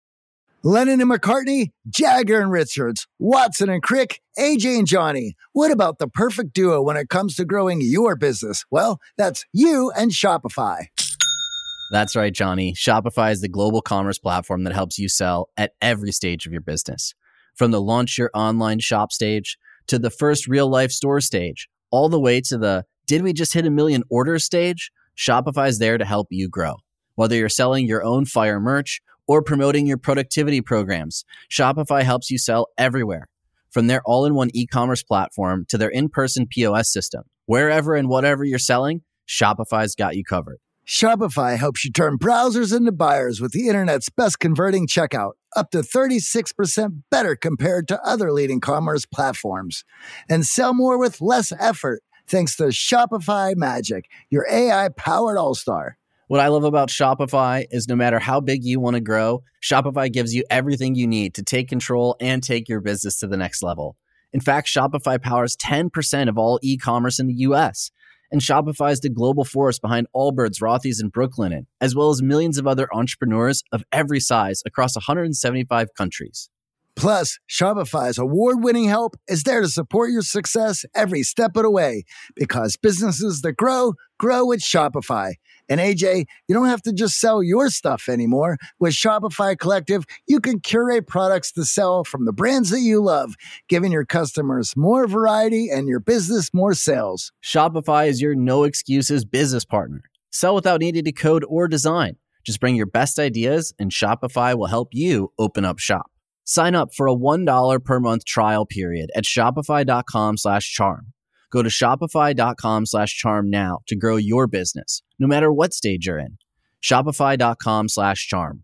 Lennon and McCartney, Jagger and Richards, Watson and Crick, A J and Johnny. What about the perfect duo when it comes to growing your business? Well, that's you and Shopify. That's right, Johnny. Shopify is the global commerce platform that helps you sell at every stage of your business. From the launch your online shop stage to the first real life store stage, all the way to the did we just hit a million orders stage? Shopify is there to help you grow. Whether you're selling your own fire merch or promoting your productivity programs, Shopify helps you sell everywhere. From their all-in-one e-commerce platform to their in-person P O S system, wherever and whatever you're selling, Shopify's got you covered. Shopify helps you turn browsers into buyers with the internet's best converting checkout, up to thirty-six percent better compared to other leading commerce platforms. And sell more with less effort thanks to Shopify Magic, your A I-powered all-star. What I love about Shopify is no matter how big you want to grow, Shopify gives you everything you need to take control and take your business to the next level. In fact, Shopify powers ten percent of all e-commerce in the U S, and Shopify is the global force behind Allbirds, Rothy's, and Brooklinen, as well as millions of other entrepreneurs of every size across one hundred seventy-five countries. Plus, Shopify's award-winning help is there to support your success every step of the way, because businesses that grow, grow with Shopify. And A J, you don't have to just sell your stuff anymore. With Shopify Collective, you can curate products to sell from the brands that you love, giving your customers more variety and your business more sales. Shopify is your no-excuses business partner. Sell without needing to code or design. Just bring your best ideas, and Shopify will help you open up shop. Sign up for a one dollar per month trial period at shopify.com slash charm. Go to shopify.com slash charm now to grow your business, no matter what stage you're in. Shopify.com slash charm.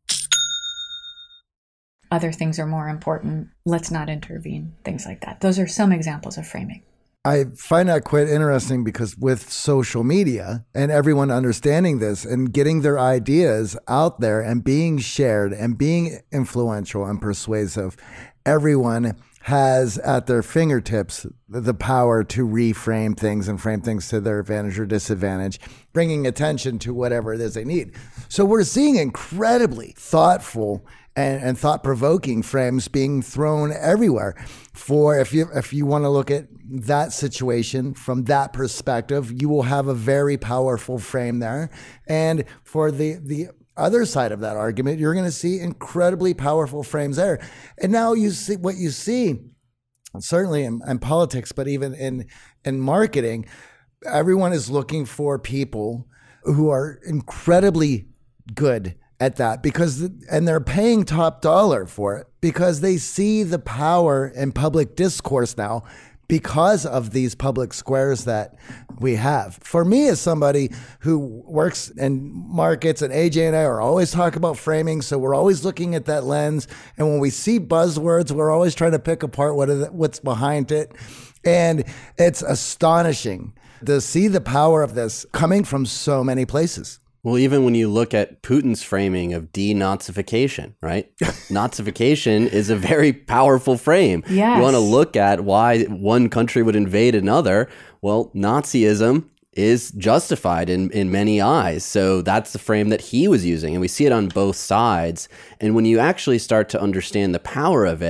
Other things are more important. Let's not intervene. Things like that. Those are some examples of framing. I find that quite interesting because with social media and everyone understanding this and getting their ideas out there and being shared and being influential and persuasive, everyone has at their fingertips the power to reframe things and frame things to their advantage or disadvantage, bringing attention to whatever it is they need. So we're seeing incredibly thoughtful and, and thought-provoking frames being thrown everywhere. For if you if you want to look at that situation from that perspective, you will have a very powerful frame there. And for the the other side of that argument, you're going to see incredibly powerful frames there. And now you see what you see, certainly in, in politics, but even in in marketing, everyone is looking for people who are incredibly good at that because, and they're paying top dollar for it because they see the power in public discourse now because of these public squares that we have. For me, as somebody who works in markets, and A J and I are always talking about framing, so we're always looking at that lens. And when we see buzzwords, we're always trying to pick apart what is, what's behind it. And it's astonishing to see the power of this coming from so many places. Well, even when you look at Putin's framing of denazification, right? Nazification is a very powerful frame. Yes. You want to look at why one country would invade another. Well, Nazism is justified in, in many eyes. So that's the frame that he was using. And we see it on both sides. And when you actually start to understand the power of it,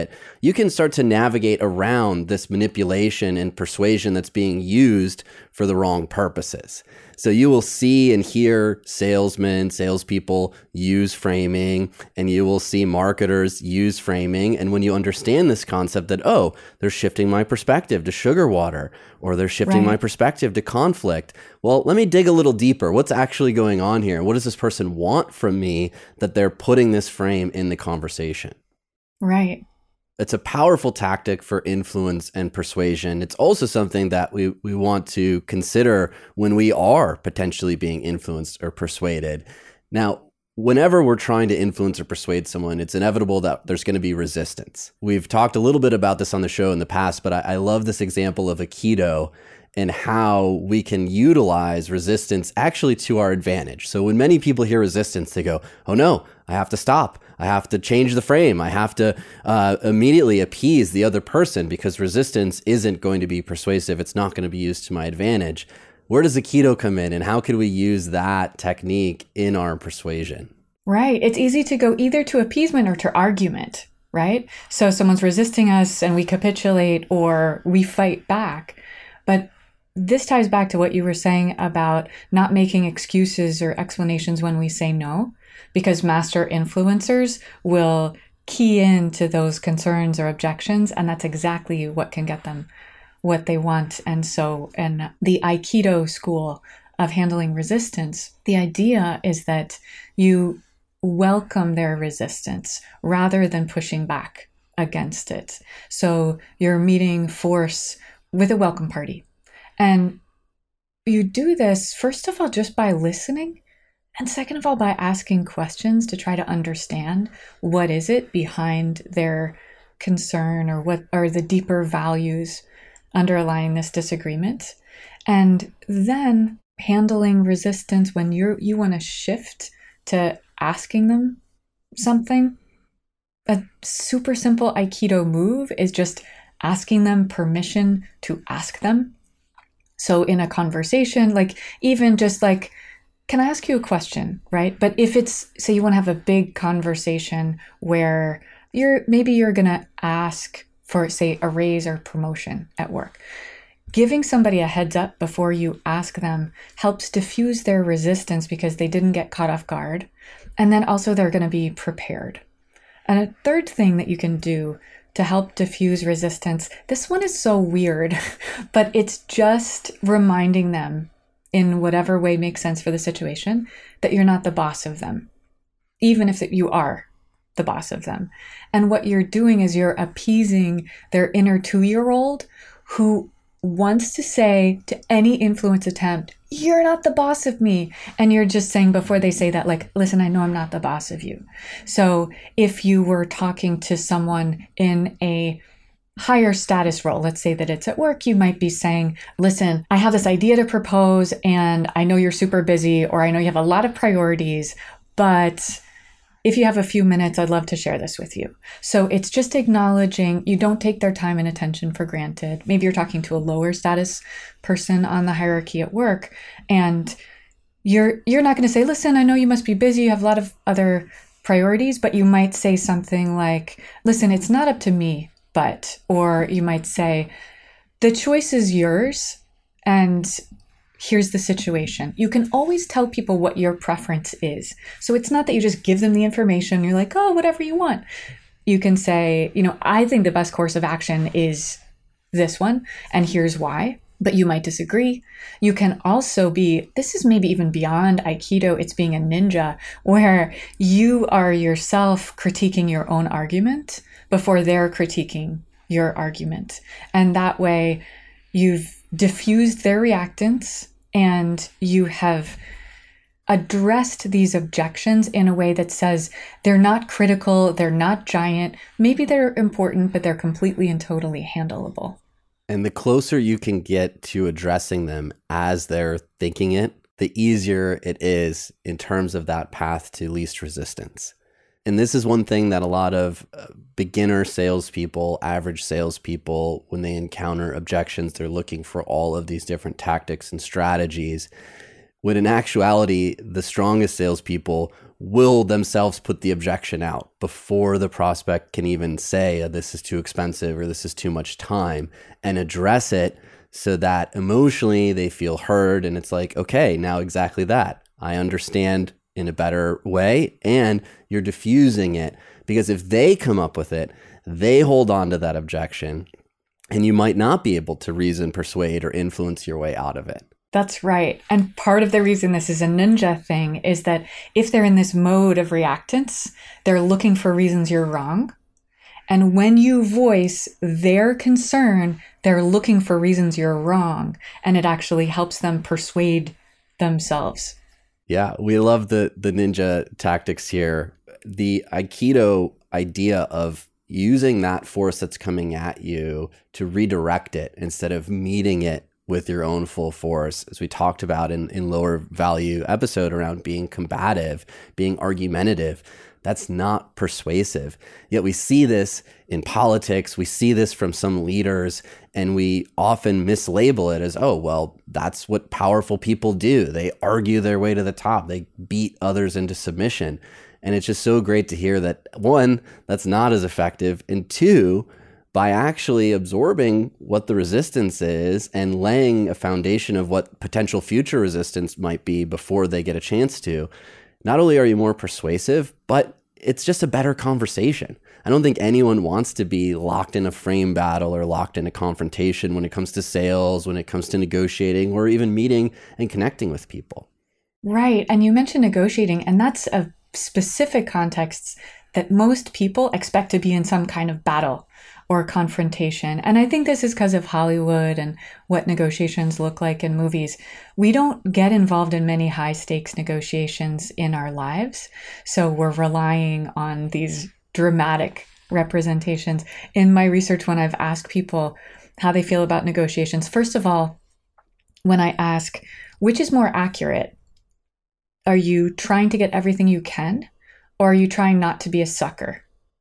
you can start to navigate around this manipulation and persuasion that's being used for the wrong purposes. So you will see and hear salesmen, salespeople use framing, and you will see marketers use framing. And when you understand this concept that, oh, they're shifting my perspective to sugar water, or they're shifting Right. my perspective to conflict. Well, let me dig a little deeper. What's actually going on here? What does this person want from me that they're putting this frame in the conversation? Right. It's a powerful tactic for influence and persuasion. It's also something that we, we want to consider when we are potentially being influenced or persuaded. Now, whenever we're trying to influence or persuade someone, it's inevitable that there's going to be resistance. We've talked a little bit about this on the show in the past, but I, I love this example of Aikido and how we can utilize resistance actually to our advantage. So when many people hear resistance, they go, oh no, I have to stop. I have to change the frame. I have to uh, immediately appease the other person because resistance isn't going to be persuasive. It's not going to be used to my advantage. Where does Aikido come in, and how could we use that technique in our persuasion? Right. It's easy to go either to appeasement or to argument, right? So someone's resisting us and we capitulate or we fight back. But this ties back to what you were saying about not making excuses or explanations when we say no, because master influencers will key into those concerns or objections, and that's exactly what can get them what they want. And so in the Aikido school of handling resistance, the idea is that you welcome their resistance rather than pushing back against it. So you're meeting force with a welcome party. And you do this, first of all, just by listening. And second of all, by asking questions to try to understand what is it behind their concern, or what are the deeper values underlying this disagreement. And then handling resistance when you're, you want to shift to asking them something. A super simple Aikido move is just asking them permission to ask them. So in a conversation, like even just like, can I ask you a question, right? But if it's, say you want to have a big conversation where you're, maybe you're going to ask for, say, a raise or promotion at work. Giving somebody a heads up before you ask them helps diffuse their resistance because they didn't get caught off guard. And then also they're going to be prepared. And a third thing that you can do to help diffuse resistance, this one is so weird, but it's just reminding them in whatever way makes sense for the situation that you're not the boss of them, even if you are the boss of them. And what you're doing is you're appeasing their inner two-year-old who wants to say to any influence attempt, you're not the boss of me. And you're just saying before they say that, like, listen, I know I'm not the boss of you. So if you were talking to someone in a higher status role, let's say that it's at work, you might be saying, listen, I have this idea to propose and I know you're super busy, or I know you have a lot of priorities, but if you have a few minutes, I'd love to share this with you. So it's just acknowledging you don't take their time and attention for granted. Maybe you're talking to a lower status person on the hierarchy at work, and you're you're not going to say, listen, I know you must be busy, you have a lot of other priorities, but you might say something like, listen, it's not up to me, but, or you might say, the choice is yours, and here's the situation. You can always tell people what your preference is. So it's not that you just give them the information, you're like, oh, whatever you want. You can say, you know, I think the best course of action is this one, and here's why. But you might disagree. You can also be, this is maybe even beyond Aikido, it's being a ninja, where you are yourself critiquing your own argument before they're critiquing your argument. And that way you've diffused their reactance and you have addressed these objections in a way that says they're not critical, they're not giant, maybe they're important, but they're completely and totally handleable. And the closer you can get to addressing them as they're thinking it, the easier it is in terms of that path to least resistance. And this is one thing that a lot of beginner salespeople, average salespeople, when they encounter objections, they're looking for all of these different tactics and strategies. When in actuality, the strongest salespeople will themselves put the objection out before the prospect can even say, oh, this is too expensive or this is too much time, and address it so that emotionally they feel heard. And it's like, okay, now exactly that. I understand in a better way, and you're diffusing it, because if they come up with it, they hold on to that objection, and you might not be able to reason, persuade, or influence your way out of it. That's right. And part of the reason this is a ninja thing is that if they're in this mode of reactance, they're looking for reasons you're wrong. And when you voice their concern, they're looking for reasons you're wrong. And it actually helps them persuade themselves. Yeah, we love the the ninja tactics here. The Aikido idea of using that force that's coming at you to redirect it instead of meeting it with your own full force, as we talked about in, in lower value episode around being combative, being argumentative. That's not persuasive. Yet we see this in politics. We see this from some leaders, and we often mislabel it as, oh, well, that's what powerful people do. They argue their way to the top. They beat others into submission. And it's just so great to hear that, one, that's not as effective, and two, by actually absorbing what the resistance is and laying a foundation of what potential future resistance might be before they get a chance to, not only are you more persuasive, but it's just a better conversation. I don't think anyone wants to be locked in a frame battle or locked in a confrontation when it comes to sales, when it comes to negotiating, or even meeting and connecting with people. Right. And you mentioned negotiating, and that's a specific context that most people expect to be in some kind of battle or confrontation. And I think this is because of Hollywood and what negotiations look like in movies. We don't get involved in many high stakes negotiations in our lives. So we're relying on these dramatic representations. In my research, when I've asked people how they feel about negotiations, first of all, when I ask, which is more accurate? Are you trying to get everything you can, or are you trying not to be a sucker?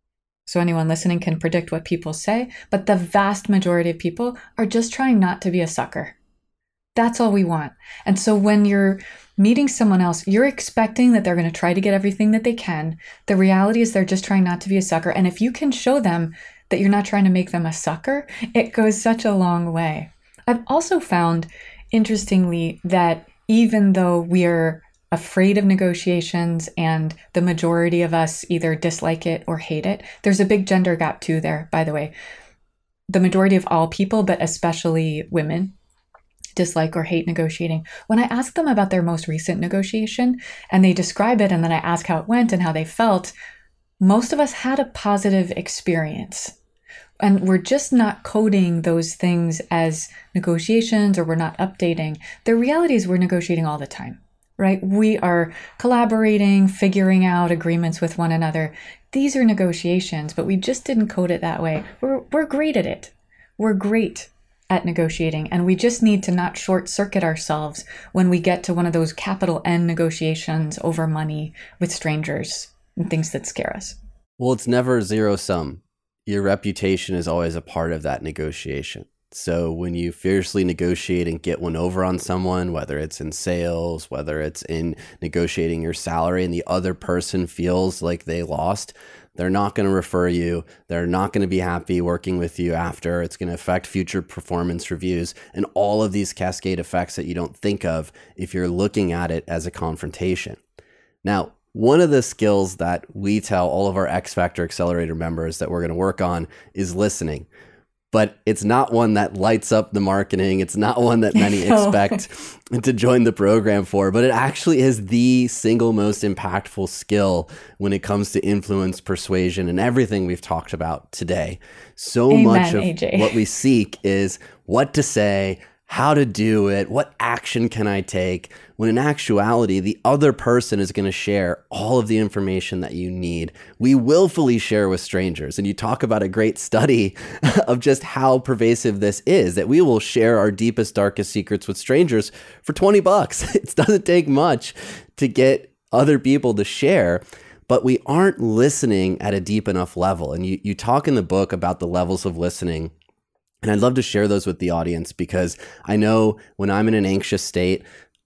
So anyone listening can predict what people say, but the vast majority of people are just trying not to be a sucker. That's all we want. And so when you're meeting someone else, you're expecting that they're going to try to get everything that they can. The reality is they're just trying not to be a sucker. And if you can show them that you're not trying to make them a sucker, it goes such a long way. I've also found, interestingly, that even though we're afraid of negotiations and the majority of us either dislike it or hate it, there's a big gender gap too there, by the way. The majority of all people, but especially women, dislike or hate negotiating. When I ask them about their most recent negotiation and they describe it, and then I ask how it went and how they felt, most of us had a positive experience. And we're just not coding those things as negotiations, or we're not updating. The reality is we're negotiating all the time. Right? We are collaborating, figuring out agreements with one another. These are negotiations, but we just didn't code it that way. We're, we're great at it. We're great at negotiating, and we just need to not short circuit ourselves when we get to one of those capital N negotiations over money with strangers and things that scare us. Well, it's never zero sum. Your reputation is always a part of that negotiation. So when you fiercely negotiate and get one over on someone, whether it's in sales, whether it's in negotiating your salary, and the other person feels like they lost, they're not going to refer you. They're not going to be happy working with you after. It's going to affect future performance reviews and all of these cascade effects that you don't think of if you're looking at it as a confrontation. Now, one of the skills that we tell all of our X Factor Accelerator members that we're going to work on is listening. But it's not one that lights up the marketing. It's not one that many expect to join the program for, but it actually is the single most impactful skill when it comes to influence, persuasion, and everything we've talked about today. So Amen, much of A J. what we seek is what to say, how to do it, what action can I take, when in actuality, the other person is going to share all of the information that you need. We willfully share with strangers. And you talk about a great study of just how pervasive this is, that we will share our deepest, darkest secrets with strangers for twenty bucks. It doesn't take much to get other people to share, but we aren't listening at a deep enough level. And you, you talk in the book about the levels of listening. And I'd love to share those with the audience, because I know when I'm in an anxious state,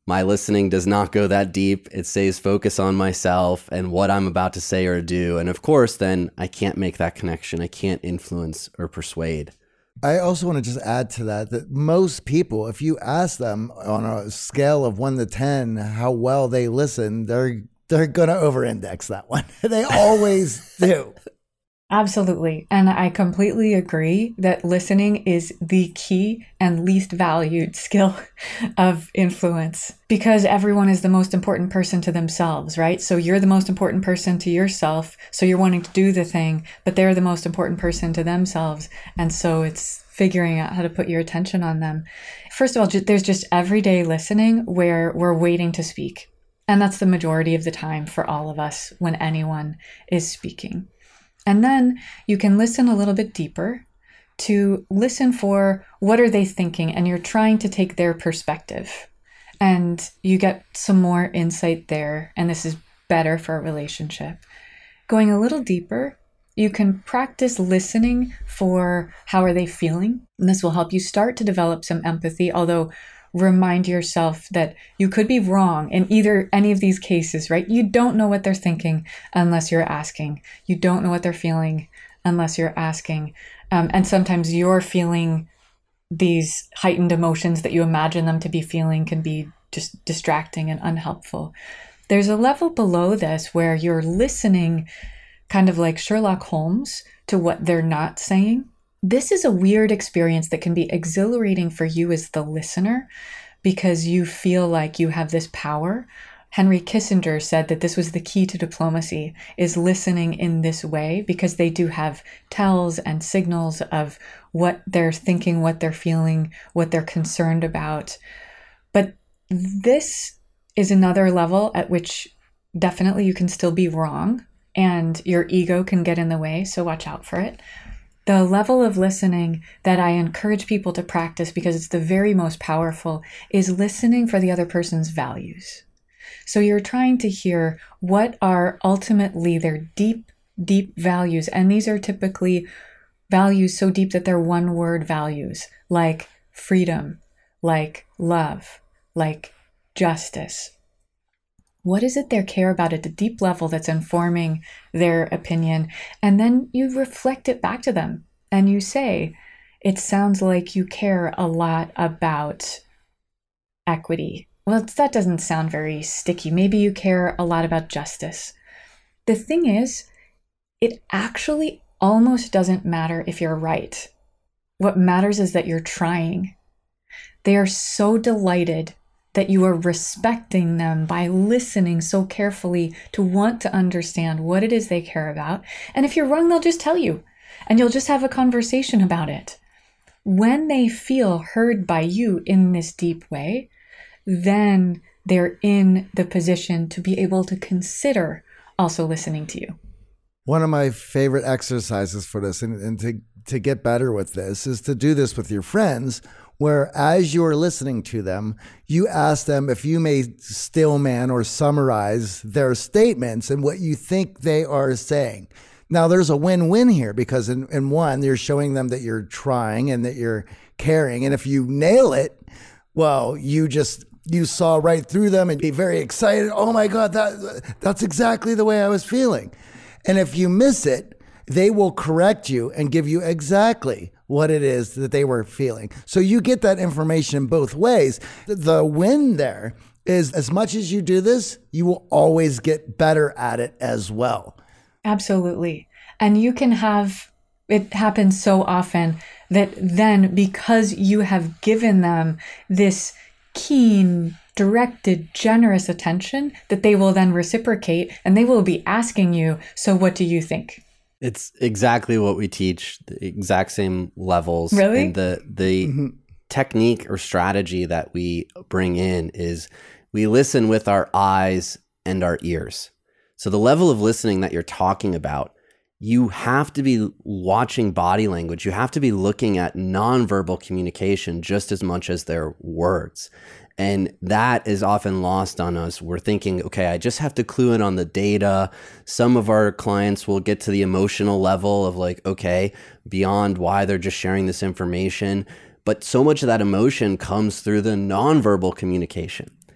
My listening does not go that deep. It stays focused on myself and what I'm about to say or do. And of course, then I can't make that connection. I can't influence or persuade. I also want to just add to that, that most people, if you ask them on a scale of one to ten, how well they listen, they're, they're going to over-index that one. They always do. Absolutely. And I completely agree that listening is the key and least valued skill of influence, because everyone is the most important person to themselves, right? So you're the most important person to yourself. So you're wanting to do the thing, but they're the most important person to themselves. And so it's figuring out how to put your attention on them. First of all, there's just everyday listening where we're waiting to speak. And that's the majority of the time for all of us when anyone is speaking. And then you can listen a little bit deeper to listen for what are they thinking, and you're trying to take their perspective. And you get some more insight there, and this is better for a relationship. Going a little deeper, you can practice listening for how are they feeling. And this will help you start to develop some empathy, although remind yourself that you could be wrong in either any of these cases, right? You don't know what they're thinking unless you're asking. You don't know what they're feeling unless you're asking. Um, and sometimes you're feeling these heightened emotions that you imagine them to be feeling can be just distracting and unhelpful. There's a level below this where you're listening kind of like Sherlock Holmes to what they're not saying. This is a weird experience that can be exhilarating for you as the listener because you feel like you have this power. Henry Kissinger said that this was the key to diplomacy, is listening in this way, because they do have tells and signals of what they're thinking, what they're feeling, what they're concerned about. But this is another level at which definitely you can still be wrong and your ego can get in the way, so watch out for it. The level of listening that I encourage people to practice, because it's the very most powerful, is listening for the other person's values. So you're trying to hear what are ultimately their deep, deep values. And these are typically values so deep that they're one word values, like freedom, like love, like justice. What is it they care about at a deep level that's informing their opinion? And then you reflect it back to them and you say, it sounds like you care a lot about equity. Well, that doesn't sound very sticky. Maybe you care a lot about justice. The thing is, it actually almost doesn't matter if you're right. What matters is that you're trying. They are so delighted that you are respecting them by listening so carefully to want to understand what it is they care about. And if you're wrong, they'll just tell you, and you'll just have a conversation about it. When they feel heard by you in this deep way, then they're in the position to be able to consider also listening to you. One of my favorite exercises for this, and, and to, to get better with this, is to do this with your friends, where as you're listening to them, you ask them if you may stillman or summarize their statements and what you think they are saying. Now, there's a win-win here, because in, in one, you're showing them that you're trying and that you're caring. And if you nail it, well, you just, you saw right through them and be very excited. Oh my God, that that's exactly the way I was feeling. And if you miss it, they will correct you and give you exactly what it is that they were feeling. So you get that information both ways. The win there is, as much as you do this, you will always get better at it as well. Absolutely. And you can have it happen so often that then, because you have given them this keen, directed, generous attention, that they will then reciprocate and they will be asking you, so what do you think? It's exactly what we teach, the exact same levels. Really? And the the Mm-hmm. technique or strategy that we bring in is we listen with our eyes and our ears. So the level of listening that you're talking about, you have to be watching body language. You have to be looking at nonverbal communication just as much as their words. And that is often lost on us. We're thinking, okay, I just have to clue in on the data. Some of our clients will get to the emotional level of like, okay, beyond why they're just sharing this information. But so much of that emotion comes through the nonverbal communication.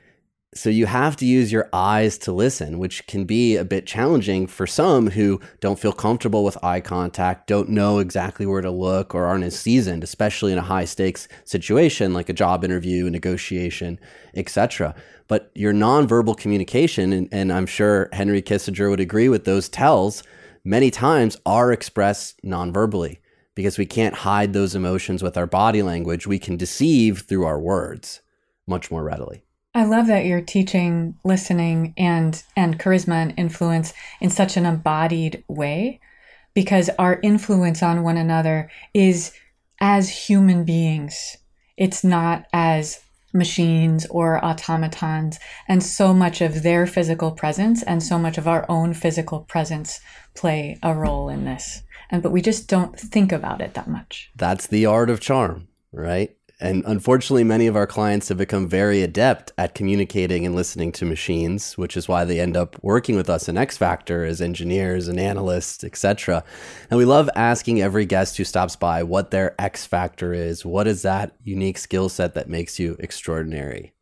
So you have to use your eyes to listen, which can be a bit challenging for some who don't feel comfortable with eye contact, don't know exactly where to look, or aren't as seasoned, especially in a high stakes situation like a job interview, a negotiation, et cetera. But your nonverbal communication, and, and I'm sure Henry Kissinger would agree with those tells, many times are expressed nonverbally because we can't hide those emotions with our body language. We can deceive through our words much more readily. I love that you're teaching listening and and charisma and influence in such an embodied way, because our influence on one another is as human beings. It's not as machines or automatons, and so much of their physical presence and so much of our own physical presence play a role in this. And but we just don't think about it that much. That's the art of charm, right? And unfortunately, many of our clients have become very adept at communicating and listening to machines, which is why they end up working with us in X Factor as engineers and analysts, et cetera. And we love asking every guest who stops by what their X Factor is. What is that unique skill set that makes you extraordinary?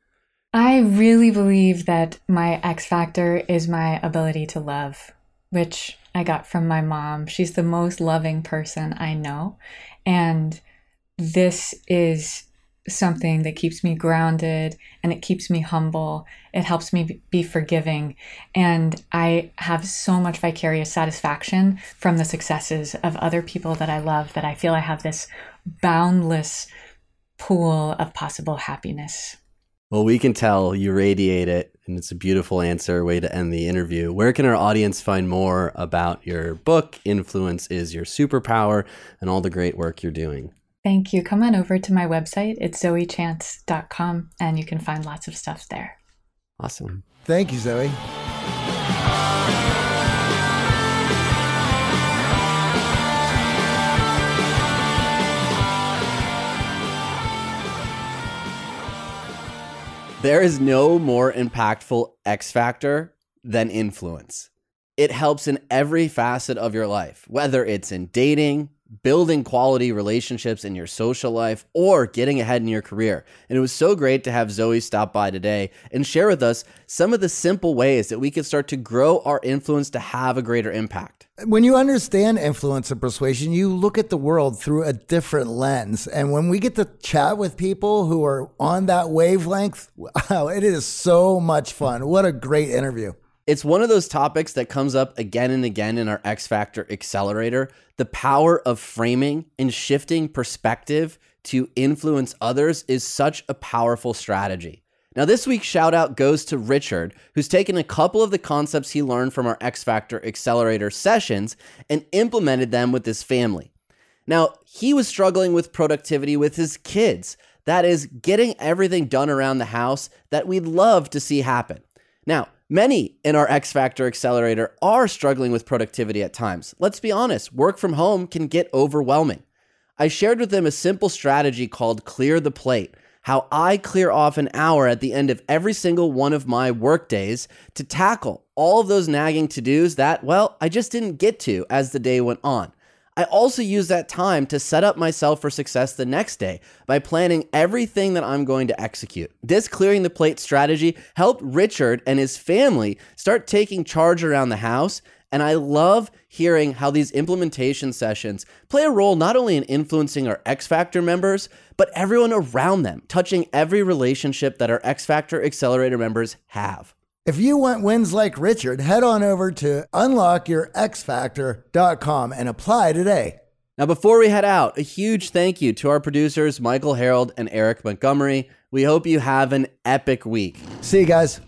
I really believe that my X Factor is my ability to love, which I got from my mom. She's the most loving person I know. And this is something that keeps me grounded, and it keeps me humble. It helps me be forgiving. And I have so much vicarious satisfaction from the successes of other people that I love, that I feel I have this boundless pool of possible happiness. Well, we can tell you radiate it, and it's a beautiful answer, way to end the interview. Where can our audience find more about your book, Influence is Your Superpower, and all the great work you're doing? Thank you. Come on over to my website. It's zoe chance dot com, and you can find lots of stuff there. Awesome. Thank you, Zoe. There is no more impactful X factor than influence. It helps in every facet of your life, whether it's in dating, building quality relationships in your social life, or getting ahead in your career. And it was so great to have Zoe stop by today and share with us some of the simple ways that we can start to grow our influence to have a greater impact. When you understand influence and persuasion, you look at the world through a different lens. And when we get to chat with people who are on that wavelength, wow, it is so much fun. What a great interview. It's one of those topics that comes up again and again in our X Factor Accelerator. The power of framing and shifting perspective to influence others is such a powerful strategy. Now, this week's shout out goes to Richard, who's taken a couple of the concepts he learned from our X Factor Accelerator sessions and implemented them with his family. Now, he was struggling with productivity with his kids. That is, getting everything done around the house that we'd love to see happen. Now, many in our X Factor Accelerator are struggling with productivity at times. Let's be honest, work from home can get overwhelming. I shared with them a simple strategy called Clear the Plate, how I clear off an hour at the end of every single one of my work days to tackle all of those nagging to-dos that, well, I just didn't get to as the day went on. I also use that time to set up myself for success the next day by planning everything that I'm going to execute. This clearing the plate strategy helped Richard and his family start taking charge around the house, and I love hearing how these implementation sessions play a role not only in influencing our X Factor members, but everyone around them, touching every relationship that our X Factor Accelerator members have. If you want wins like Richard, head on over to unlock your x factor dot com and apply today. Now, before we head out, a huge thank you to our producers, Michael Harold and Eric Montgomery. We hope you have an epic week. See you guys.